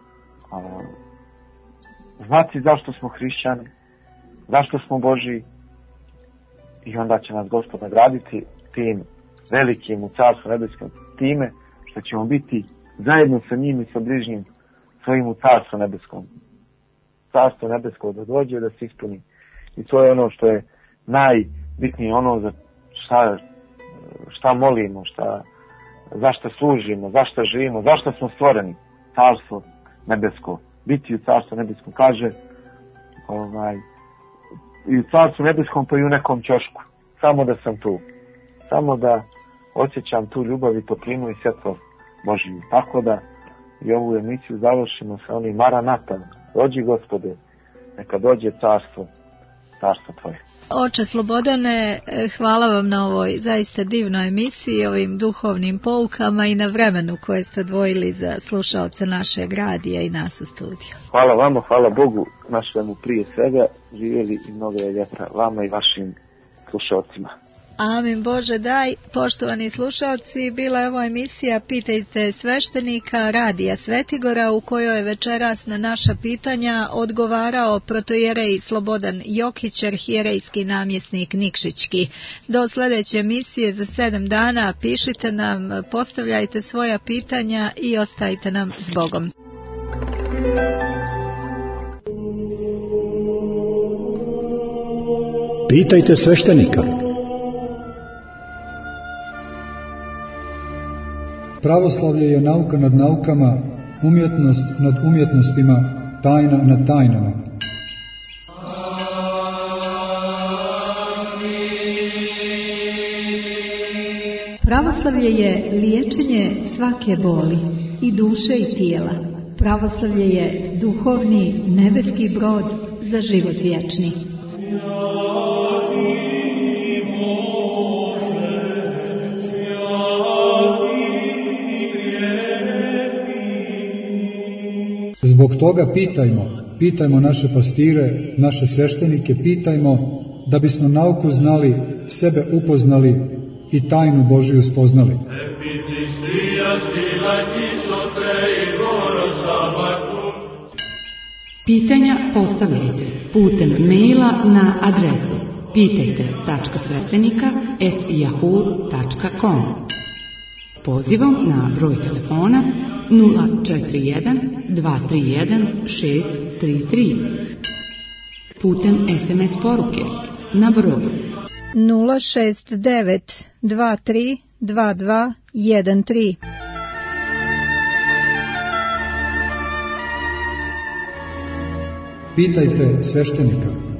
znati zašto smo hrišćani, zašto smo Božji, i onda će nas Gospod nagraditi tim velikim u Carstvu nebeskom, time što ćemo biti zajedno sa njim i sa bližnjim svojim u Carstvu nebeskom. Carstvo nebesko da dođe, da se ispuni. I to je ono što je najbitnije, ono za šta molimo, zašto služimo, zašto živimo, zašto smo stvoreni. Carstvo nebesko. Biti u Carstvu nebeskom, kaže i u Carstvu nebeskom, pa i u nekom ćošku. Samo da sam tu. Samo da osjećam tu ljubav i toplinu i svjetlost Božiju. Tako da i ovu emisiju završimo sa onim Maranata. Dođi Gospode, neka dođe carstvo Tvoje. Oče Slobodane, hvala vam na ovoj zaista divnoj emisiji, ovim duhovnim poukama i na vremenu koje ste odvojili za slušaoce našeg radija i nas u studiju. Hvala vama, hvala Bogu našemu prije svega, živjeli i mnogo je ljetra vama i vašim slušaocima. Amin Bože daj. Poštovani slušaoci, bila je ovo emisija Pitajte sveštenika Radija Svetigora, u kojoj je večeras na naša pitanja odgovarao protojerej Slobodan Jokić, arhijerejski namjesnik Nikšićki. Do sljedeće emisije za 7 dana pišite nam, postavljajte svoja pitanja i ostajte nam s Bogom. Pitajte sveštenika. Pravoslavlje je nauka nad naukama, umjetnost nad umjetnostima, tajna nad tajnama. Pravoslavlje je liječenje svake boli, i duše i tijela. Pravoslavlje je duhovni nebeski brod za život vječni. Zbog toga pitajmo naše pastire, naše sveštenike, pitajmo da bismo nauku znali, sebe upoznali i tajnu Božiju spoznali. Pitanja postavljajte putem maila na adresu pitajte.sveštenika@yahoo.com. Pozivom na broj telefona 041 231 633. Putem SMS poruke na broj 069 23 22 13. Pitajte sveštenika.